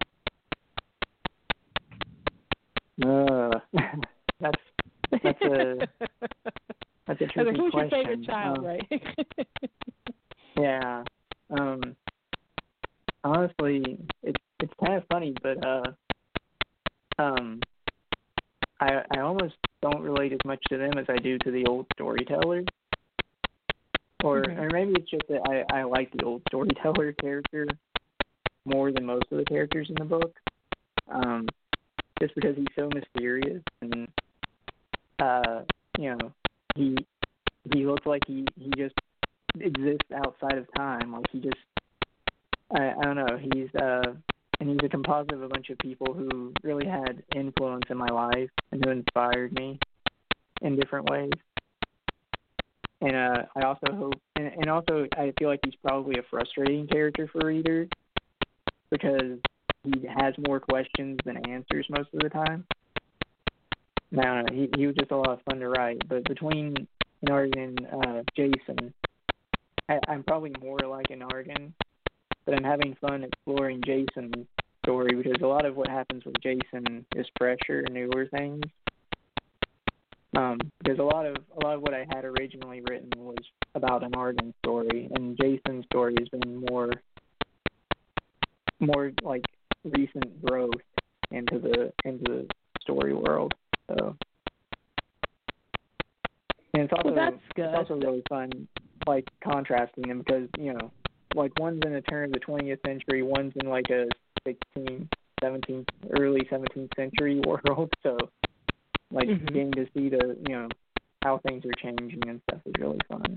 Uh, that's that's a that's a tricky like, who's question. your favorite child, um, right? yeah. Um. Honestly, it's it's kind of funny, but uh, um, I I almost don't relate as much to them as I do to the old storyteller. Or mm-hmm. or maybe it's just that I, I like the old storyteller character more than most of the characters in the book. Um, just because he's so mysterious and uh, you know, he he looks like he, he just exists outside of time. Like he just I, I don't know, he's uh and he's a composite of a bunch of people who really had influence in my life and who inspired me in different ways. And uh, I also hope, and, and also I feel like he's probably a frustrating character for readers because he has more questions than answers most of the time. I don't know, he, he was just a lot of fun to write. But between Nargan and uh, Jason, I, I'm probably more like a Nargan, but I'm having fun exploring Jason's story because a lot of what happens with Jason is fresher, newer things. Um, because a lot of a lot of what I had originally written was about an Arden story, and Jason's story has been more more like recent growth into the into the story world. So, and it's also well, that's good. It's also really fun, like contrasting them because you know, like one's in the turn of the twentieth century, one's in like a sixteenth, seventeenth, early seventeenth century world. So. Like, mm-hmm. getting to see the, you know, how things are changing and stuff is really fun.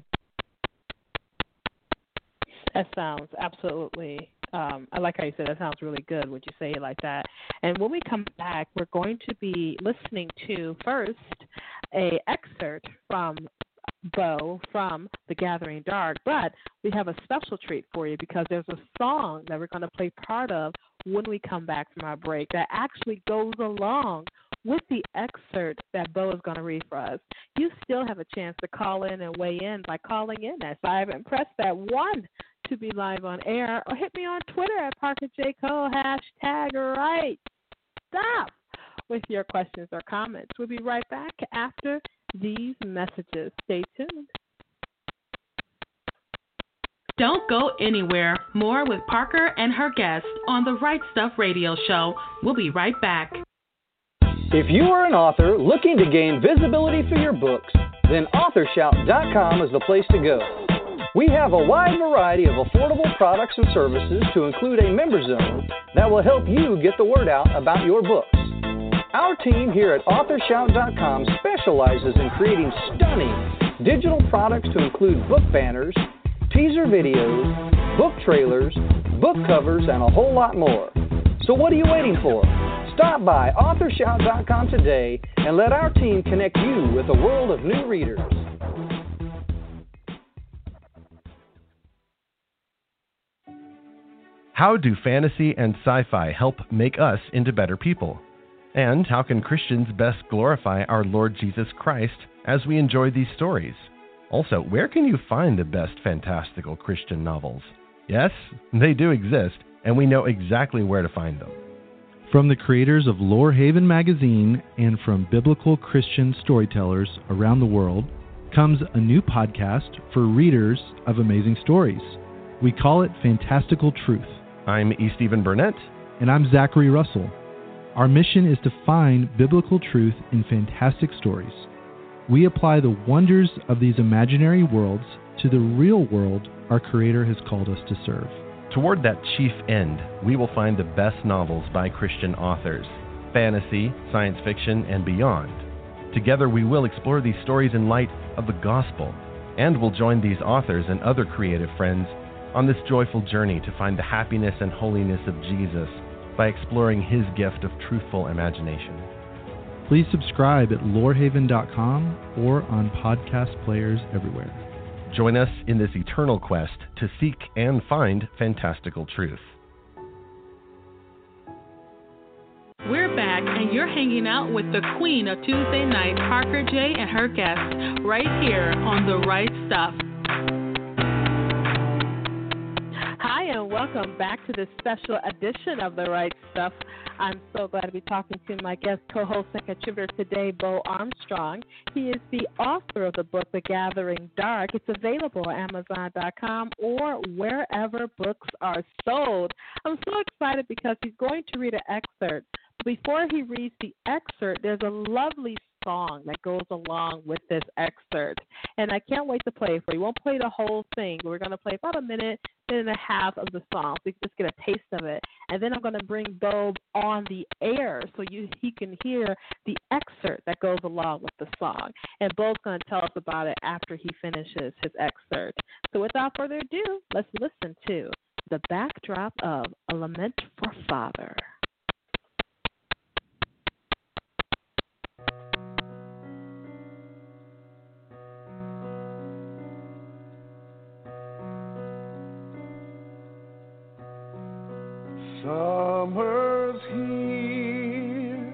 That sounds absolutely, um, I like how you said that sounds really good when you say it like that. And when we come back, we're going to be listening to, first, a excerpt from Bo from The Gathering Dark, but we have a special treat for you because there's a song that we're going to play part of when we come back from our break that actually goes along with the excerpt that Bo is going to read for us. You still have a chance to call in and weigh in by calling in at five and press that one to be live on air, or hit me on Twitter at Parker J. Cole, hashtag right stuff with your questions or comments. We'll be right back after these messages. Stay tuned. Don't go anywhere. More with Parker and her guests on the Right Stuff Radio Show. We'll be right back. If you are an author looking to gain visibility for your books, then author shout dot com is the place to go. We have a wide variety of affordable products and services to include a member zone that will help you get the word out about your books. Our team here at author shout dot com specializes in creating stunning digital products to include book banners, teaser videos, book trailers, book covers, and a whole lot more. So what are you waiting for? Stop by author shout dot com today and let our team connect you with a world of new readers. How do fantasy and sci-fi help make us into better people? And how can Christians best glorify our Lord Jesus Christ as we enjoy these stories? Also, where can you find the best fantastical Christian novels? Yes, they do exist, and we know exactly where to find them. From the creators of Lore Haven magazine and from biblical Christian storytellers around the world comes a new podcast for readers of amazing stories. We call it Fantastical Truth. I'm E. Stephen Burnett. And I'm Zachary Russell. Our mission is to find biblical truth in fantastic stories. We apply the wonders of these imaginary worlds to the real world our Creator has called us to serve. Toward that chief end, we will find the best novels by Christian authors, fantasy, science fiction, and beyond. Together we will explore these stories in light of the gospel, and we'll join these authors and other creative friends on this joyful journey to find the happiness and holiness of Jesus by exploring His gift of truthful imagination. Please subscribe at lorehaven dot com or on podcast players everywhere. Join us in this eternal quest to seek and find fantastical truth. We're back, and you're hanging out with the Queen of Tuesday Night, Parker J, and her guests, right here on The Right Stuff. Hi, and welcome back to this special edition of The Right Stuff. I'm so glad to be talking to my guest, co-host, and contributor today, Bo Armstrong. He is the author of the book, The Gathering Dark. It's available at amazon dot com or wherever books are sold. I'm so excited because he's going to read an excerpt. Before he reads the excerpt, there's a lovely song that goes along with this excerpt, and I can't wait to play it for you. We won't play the whole thing. We're going to play about a minute, minute and a half of the song, so you can just get a taste of it. And then I'm going to bring Bo on the air so you he can hear the excerpt that goes along with the song. And Bo's going to tell us about it after he finishes his excerpt. So without further ado, let's listen to the backdrop of A Lament for Father. Summer's here,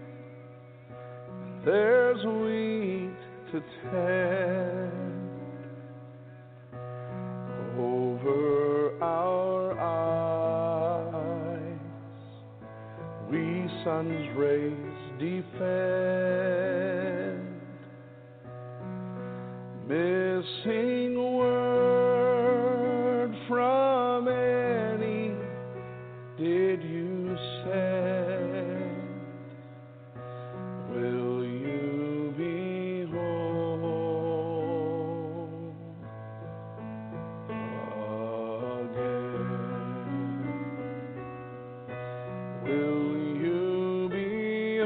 there's wheat to tend over our eyes, we sun's rays defend, missing word from any did you send? Will you be home again? Will you be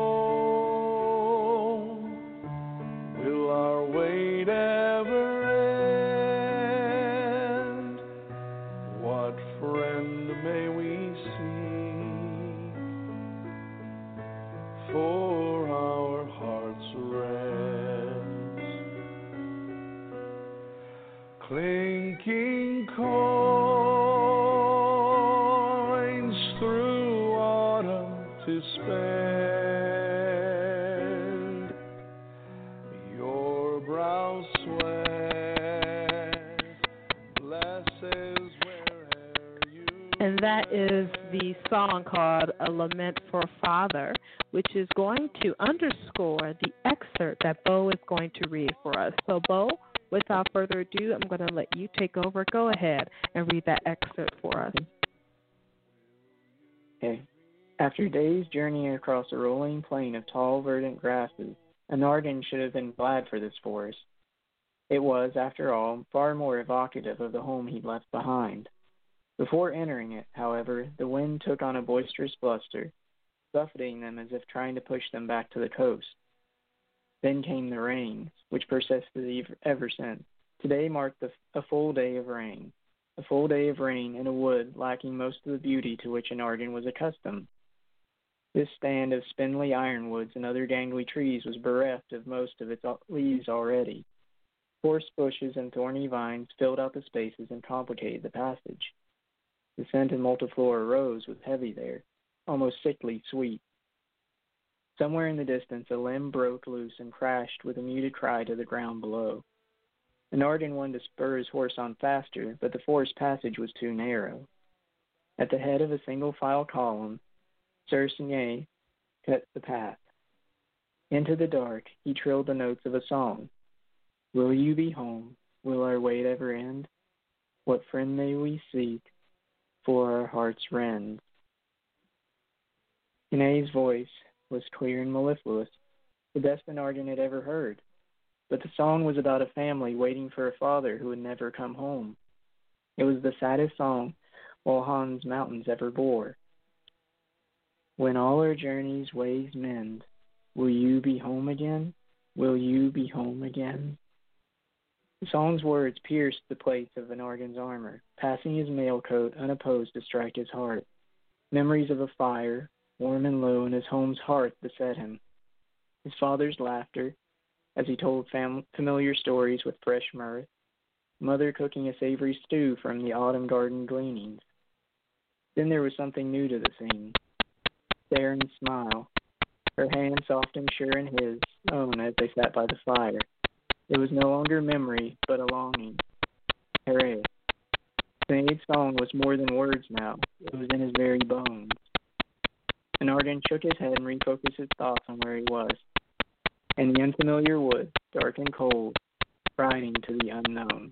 home? Will our wait ever end? What friend may we for our hearts rest, clinking coins through autumn to spend, your brow sweat blesses where'er you. And that is the song called A Lament for Father, which is going to underscore the excerpt that Bo is going to read for us. So, Bo, without further ado, I'm going to let you take over. Go ahead and read that excerpt for us. Okay. After days journeying across a rolling plain of tall, verdant grasses, Anardin should have been glad for this forest. It was, after all, far more evocative of the home he'd left behind. Before entering it, however, the wind took on a boisterous bluster, buffeting them as if trying to push them back to the coast. Then came the rain, which persisted ever since. Today marked the, a full day of rain, a full day of rain in a wood lacking most of the beauty to which Anardin was accustomed. This stand of spindly ironwoods and other dangly trees was bereft of most of its leaves already. Coarse bushes and thorny vines filled out the spaces and complicated the passage. The scent of multiflora rose was heavy there, almost sickly sweet. Somewhere in the distance a limb broke loose and crashed with a muted cry to the ground below. Anardin wanted to spur his horse on faster, but the forest passage was too narrow. At the head of a single-file column, Sir Signet cut the path. Into the dark, he trilled the notes of a song. Will you be home? Will our wait ever end? What friend may we seek for our hearts rend? Signet's voice was clear and mellifluous, the best Anardin had ever heard. But the song was about a family waiting for a father who would never come home. It was the saddest song Walhan's mountains ever bore. When all our journeys' ways mend, will you be home again? Will you be home again? The song's words pierced the plates of Anardin's armor, passing his mail coat unopposed to strike his heart. Memories of a fire, warm and low, in his home's hearth beset him. his father's laughter as he told fam- familiar stories with fresh mirth, mother cooking a savory stew from the autumn garden gleanings. Then there was something new to the scene. Theron's smile, her hand soft and sure in his own as they sat by the fire. It was no longer memory, but a longing. Hooray. Sinead's song was more than words now. It was in his very bones. And Arden shook his head and refocused his thoughts on where he was. In the unfamiliar woods, dark and cold, riding to the unknown.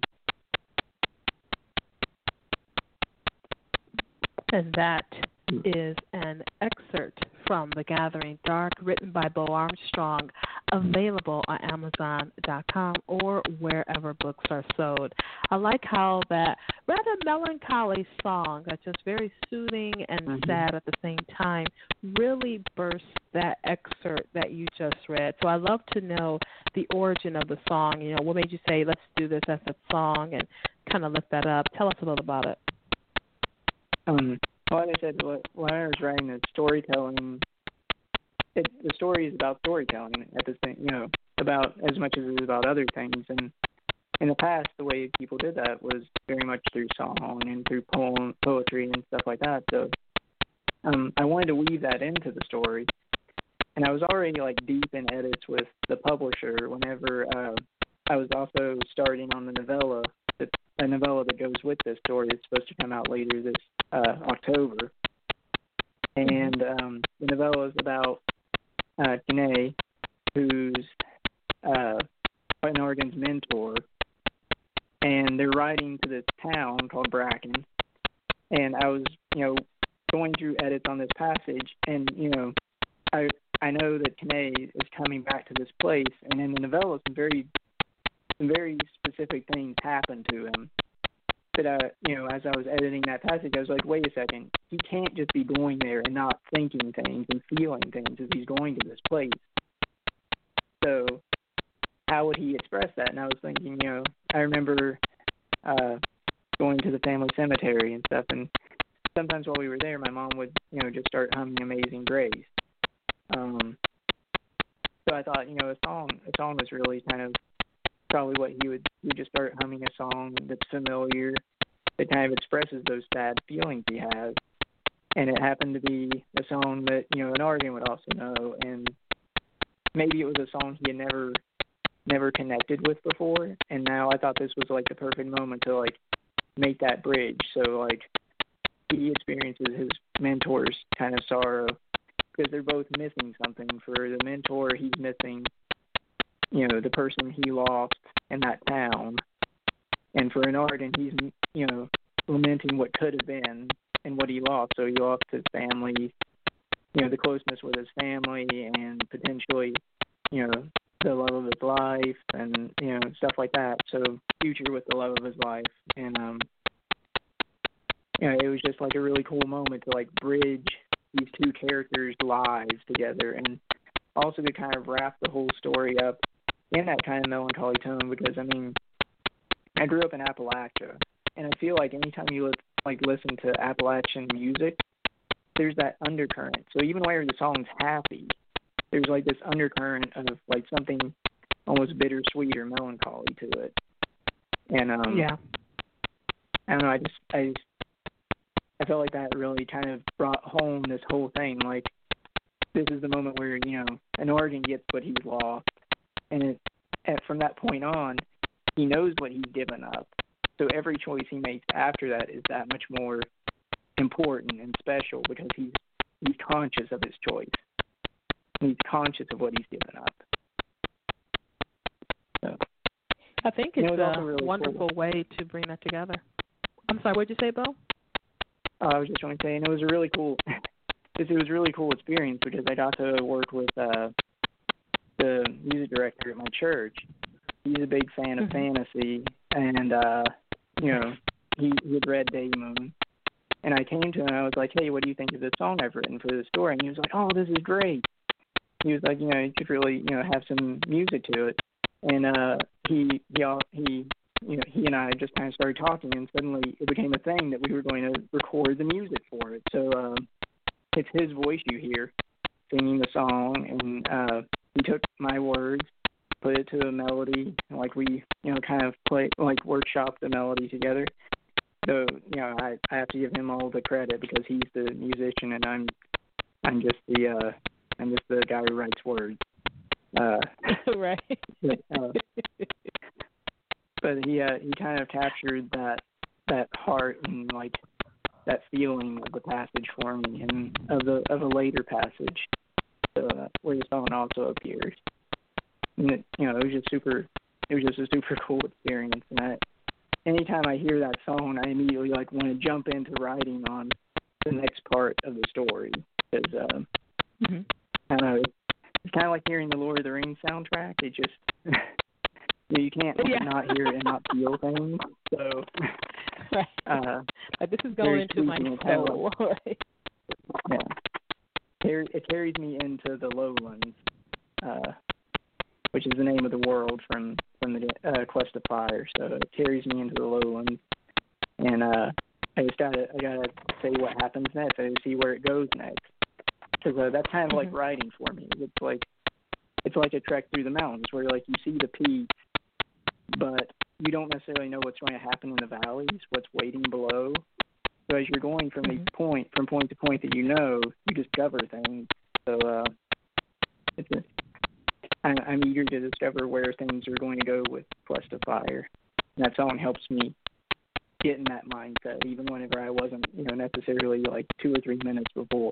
And that is an excerpt from The Gathering Dark, written by Bo Armstrong, available on Amazon dot com or wherever books are sold. I like how that rather melancholy song, that's just very soothing and mm-hmm. sad at the same time, really bursts that excerpt that you just read. So I love to know the origin of the song. You know, what made you say, let's do this as a song, and kind of lift that up. Tell us a little about it. Um, well, like I said, when I was writing the storytelling, it, the story is about storytelling at the same, you know, about as much as it is about other things. And in the past, the way people did that was very much through song and through poem, poetry and stuff like that. So um, I wanted to weave that into the story. And I was already like deep in edits with the publisher whenever uh, I was also starting on the novella, that, a novella that goes with this story. It's supposed to come out later this uh, October. And um, the novella is about uh, Kene, who's uh, an Arden's mentor. And they're riding to this town called Bracken. And I was, you know, going through edits on this passage, and, you know, I I know that Kene is coming back to this place, and in the novella, some very, some very specific things happen to him. That, I, you know, as I was editing that passage, I was like, wait a second, he can't just be going there and not thinking things and feeling things as he's going to this place. So how would he express that? And I was thinking, you know, I remember uh, going to the family cemetery and stuff, and sometimes while we were there, my mom would, you know, just start humming Amazing Grace. Um, so I thought, you know, a song, a song was really kind of probably what he would, he would just start humming a song that's familiar, that kind of expresses those sad feelings he has. And it happened to be a song that, you know, an Arden would also know, and maybe it was a song he had never, never connected with before, and now I thought this was like the perfect moment to like make that bridge. So like he experiences his mentor's kind of sorrow, because they're both missing something. For the mentor, he's missing, you know, the person he lost in that town. And for an Arden, he's, you know, lamenting what could have been and what he lost. So he lost his family, you know, the closeness with his family, and potentially, you know, the love of his life, and, you know, stuff like that. So future with the love of his life. And, um, you know, it was just like a really cool moment to like bridge these two characters' lives together, and also to kind of wrap the whole story up in that kind of melancholy tone, because, I mean, I grew up in Appalachia, and I feel like anytime you like listen to Appalachian music, there's that undercurrent. So even where the song's happy, there's like this undercurrent of like something almost bittersweet or melancholy to it. And um, yeah, I don't know. I just I just, I felt like that really kind of brought home this whole thing. Like, this is the moment where, you know, an Arden gets what he's lost, and it, and from that point on, he knows what he's given up. So every choice he makes after that is that much more important and special, because he's he's conscious of his choice. He's conscious of what he's given up. So, I think it's you know, a really wonderful cool. way to bring that together. I'm sorry, what did you say, Bo? Uh, I was just trying to say, and it was a really cool, it was a really cool experience, because I got to work with uh, the music director at my church. He's a big fan of mm-hmm. fantasy, and uh, you know, he, he had read Day Moon, and I came to him and I was like, hey, what do you think of this song I've written for the story? And he was like, oh, this is great. He was like, you know, you could really, you know, have some music to it. And uh, he, he, he, you know, he and I just kind of started talking, and suddenly it became a thing that we were going to record the music for it. So um, it's his voice you hear singing the song, and uh, he took my words, put it to a melody, and like we, you know, kind of play, like workshop the melody together. So, you know, I, I have to give him all the credit because he's the musician and I'm I'm just the uh, I'm just the guy who writes words. Uh, right. But, uh, but he uh, he kind of captured that that heart and like that feeling of the passage for me and of the of a later passage, so, uh, where the song also appears. And it, you know, it was just super. It was just a super cool experience, and I. Anytime I hear that song, I immediately like want to jump into writing on the next part of the story because um, mm-hmm. I don't know, it's kind of like hearing the Lord of the Rings soundtrack. It just you know, you can't yeah. not hear it and not feel things. So right. uh, like this is going into my soul. Right. Yeah, it, it carries me into the lowlands, uh, which is the name of the world from. from the uh, Quest of Fire, so it carries me into the lowlands, and uh, I just gotta I gotta say what happens next. I see where it goes next, because uh, that's kind of mm-hmm. like writing for me. It's like it's like a trek through the mountains where like you see the peak, but you don't necessarily know what's going to happen in the valleys, what's waiting below. So as you're going from mm-hmm. the point from point to point that you know, you discover things. So uh, it's a I'm eager to discover where things are going to go with Quest of Fire. And that song helps me get in that mindset, even whenever I wasn't, you know, necessarily like two or three minutes before.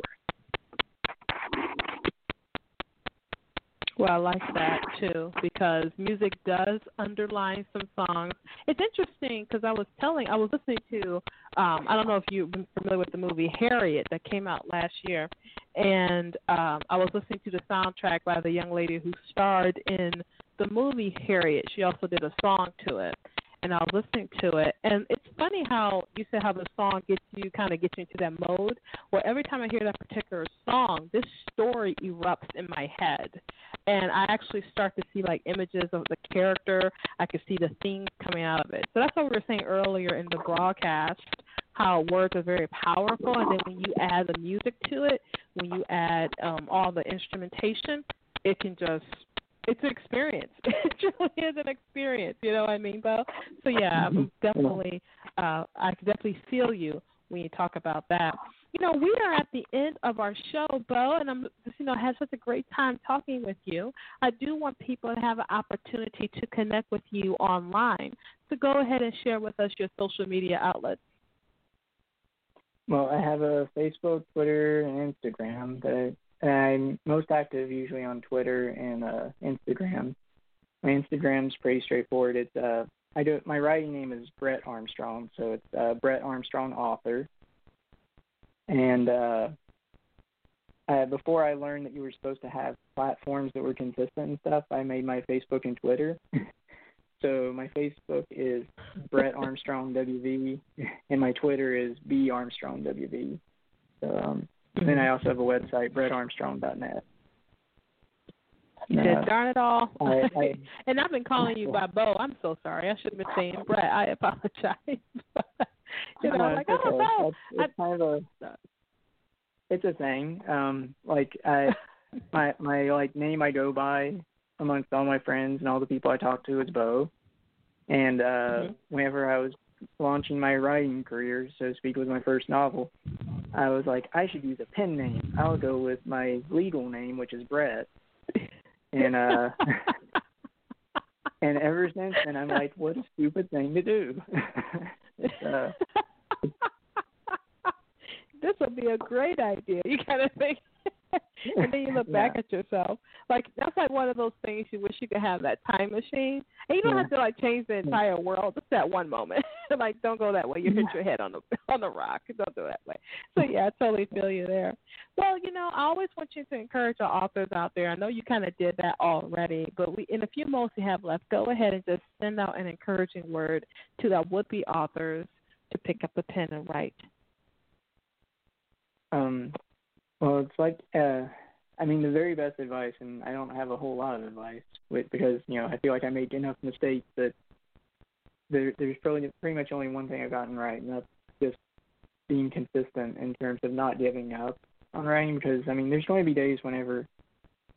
Well, I like that, too, because music does underline some songs. It's interesting because I was telling, I was listening to, um, I don't know if you've been familiar with the movie Harriet that came out last year, and um, I was listening to the soundtrack by the young lady who starred in the movie Harriet. She also did a song to it, and I was listening to it, and it's funny how you said how the song gets you, kind of gets you into that mode, where every time I hear that particular song, this story erupts in my head. And I actually start to see, like, images of the character. I can see the themes coming out of it. So that's what we were saying earlier in the broadcast, how words are very powerful. And then when you add the music to it, when you add um, all the instrumentation, it can just – it's an experience. It truly is an experience. You know what I mean, Bo? So, yeah, I'm definitely uh, – I can definitely feel you when you talk about that. You know, we are at the end of our show, Bo, and I'm just, you know, had such a great time talking with you. I do want people to have an opportunity to connect with you online. So go ahead and share with us your social media outlets. Well, I have a Facebook, Twitter, and Instagram. That I, I'm most active usually on Twitter and uh, Instagram. My Instagram's pretty straightforward. It's uh, I do my writing name is Brett Armstrong, so it's uh, Brett Armstrong Author. And uh, uh, before I learned that you were supposed to have platforms that were consistent and stuff, I made my Facebook and Twitter. So my Facebook is Brett Armstrong W V, and my Twitter is B Armstrong W V. So um, mm-hmm. Then I also have a website, brett armstrong dot net. You did uh, darn it all. I, I, and I've been calling you by Bo. I'm so sorry. I should have been saying Brett. I apologize. You know, no, like, it's, oh, no. it's, it's kind of a, it's a thing. Um, like I, my my like name I go by amongst all my friends and all the people I talk to is Bo. And uh, mm-hmm. whenever I was launching my writing career, so to speak, with my first novel, I was like, I should use a pen name. I'll go with my legal name, which is Brett. And uh, and ever since then, I'm like, what a stupid thing to do. Uh, this would be a great idea. You kind of think, and then you look yeah. back at yourself. Like that's like one of those things you wish you could have, that time machine, and you don't yeah. have to like change the entire world. Just that one moment. Like don't go that way. You hit your head on the on the rock. Don't do that way. So yeah, I totally feel you there. Well, you know, I always want you to encourage our authors out there. I know you kind of did that already, but we in a few moments we have left, go ahead and just send out an encouraging word to our would-be authors to pick up the pen and write. Um, well, it's like, uh, I mean, the very best advice, and I don't have a whole lot of advice with, because, you know, I feel like I make enough mistakes that there, there's probably pretty much only one thing I've gotten right, and that's just being consistent in terms of not giving up on writing, because, I mean, there's going to be days whenever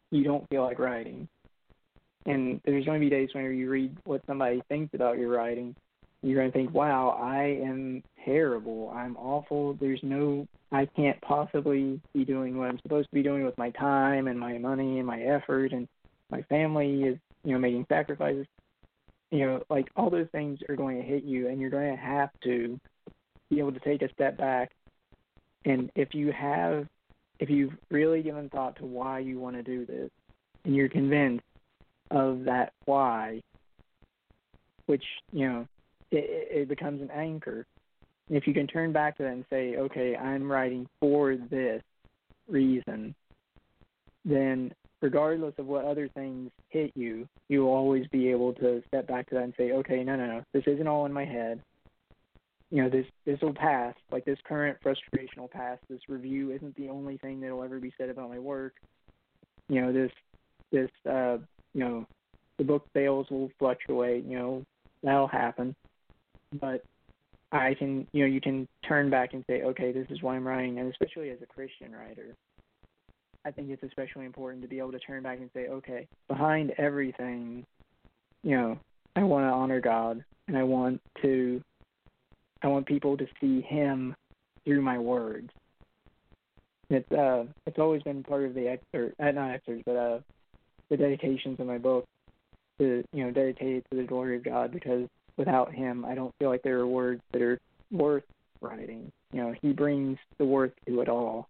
you don't feel like writing. And there's going to be days whenever you read what somebody thinks about your writing, you're going to think, wow, I am terrible. I'm awful. There's no, I can't possibly be doing what I'm supposed to be doing with my time and my money and my effort, and my family is, you know, making sacrifices. You know, like all those things are going to hit you, and you're going to have to be able to take a step back. And if you have, if you've really given thought to why you want to do this, and you're convinced of that why, which, you know, it, it becomes an anchor. If you can turn back to that and say, okay, I'm writing for this reason, then regardless of what other things hit you, you'll always be able to step back to that and say, okay, no, no, no, this isn't all in my head. You know, this this will pass. Like, this current frustration will pass. This review isn't the only thing that will ever be said about my work. You know, this, this, uh, you know, the book sales will fluctuate. You know, that'll happen. But I can, you know, you can turn back and say, okay, this is why I'm writing. And especially as a Christian writer, I think it's especially important to be able to turn back and say, okay, behind everything, you know, I want to honor God, and I want to, I want people to see Him through my words. It's uh, it's always been part of the excerpt, uh, not excerpts, but uh, the dedications of my book, to, you know, dedicate it to the glory of God, because without Him, I don't feel like there are words that are worth writing. You know, He brings the worth to it all.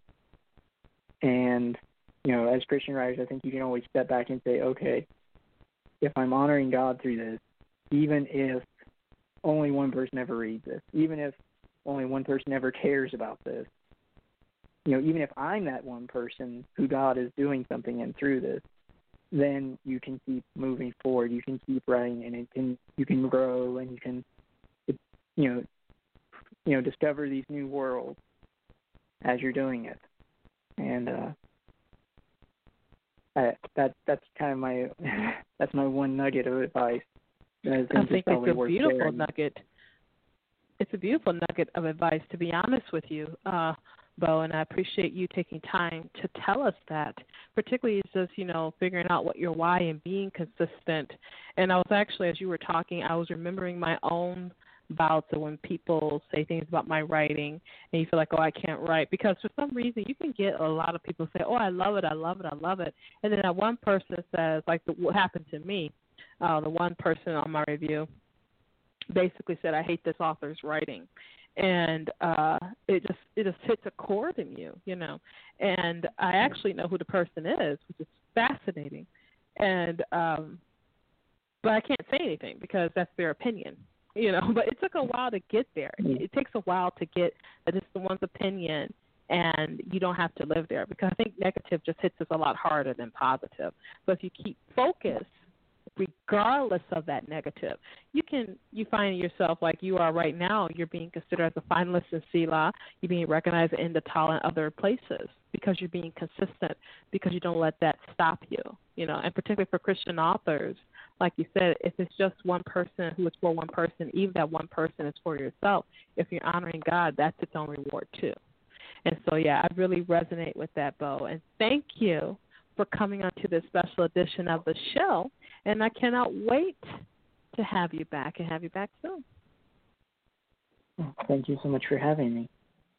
And, you know, as Christian writers, I think you can always step back and say, okay, if I'm honoring God through this, even if only one person ever reads this, even if only one person ever cares about this, you know, even if I'm that one person who God is doing something in through this, then you can keep moving forward. You can keep writing, and it can you can grow, and you can, you know, you know, discover these new worlds as you're doing it. And uh, I, that that's kind of my that's my one nugget of advice. I think, I think it's, it's a beautiful sharing. nugget. It's a beautiful nugget of advice, to be honest with you, uh, Bo, and I appreciate you taking time to tell us that, particularly just, you know, figuring out what your why and being consistent. And I was actually, as you were talking, I was remembering my own bouts of when people say things about my writing and you feel like, oh, I can't write, because for some reason you can get a lot of people say, oh, I love it, I love it, I love it. And then that one person says, like the, what happened to me, uh, the one person on my review basically said, I hate this author's writing. And uh, it just it just hits a chord in you, you know. And I actually know who the person is, which is fascinating. And um, but I can't say anything because that's their opinion, you know. But it took a while to get there. It takes a while to get that it's someone's opinion, and you don't have to live there, because I think negative just hits us a lot harder than positive. But if you keep focused, regardless of that negative, you can you find yourself like you are right now. You're being considered as a finalist in C L A. You're being recognized in the talent other places because you're being consistent, because you don't let that stop you, you know. And particularly for Christian authors, like you said, if it's just one person who is for one person, even that one person is for yourself. If you're honoring God, that's its own reward too. And so, yeah, I really resonate with that, Bo. And thank you for coming on to this special edition of the show. And I cannot wait to have you back and have you back soon. Thank you so much for having me.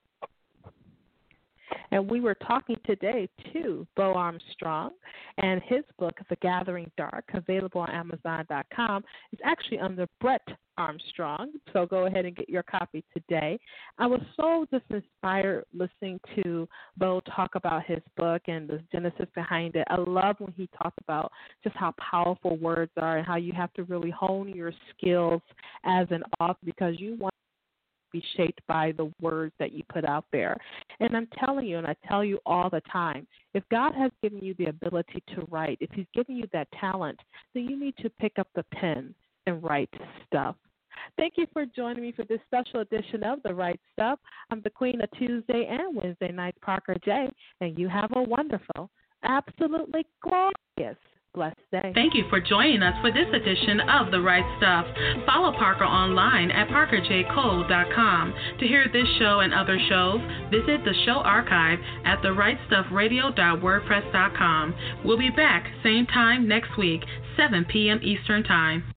And we were talking today to Bo Armstrong, and his book, The Gathering Dark, available on Amazon dot com, is actually under Brett Armstrong. So go ahead and get your copy today. I was so just inspired listening to Bo talk about his book and the genesis behind it. I love when he talked about just how powerful words are and how you have to really hone your skills as an author, because you want be shaped by the words that you put out there. And I'm telling you, and I tell you all the time, if God has given you the ability to write, if He's given you that talent, then you need to pick up the pen and write stuff. Thank you for joining me for this special edition of The Right Stuff. I'm the Queen of Tuesday and Wednesday nights, Parker J., and you have a wonderful, absolutely glorious, blessed day. Thank you for joining us for this edition of The Right Stuff. Follow Parker online at parker j cole dot com. To hear this show and other shows, visit the show archive at the right stuff radio dot wordpress dot com. We'll be back same time next week, seven p.m. Eastern Time.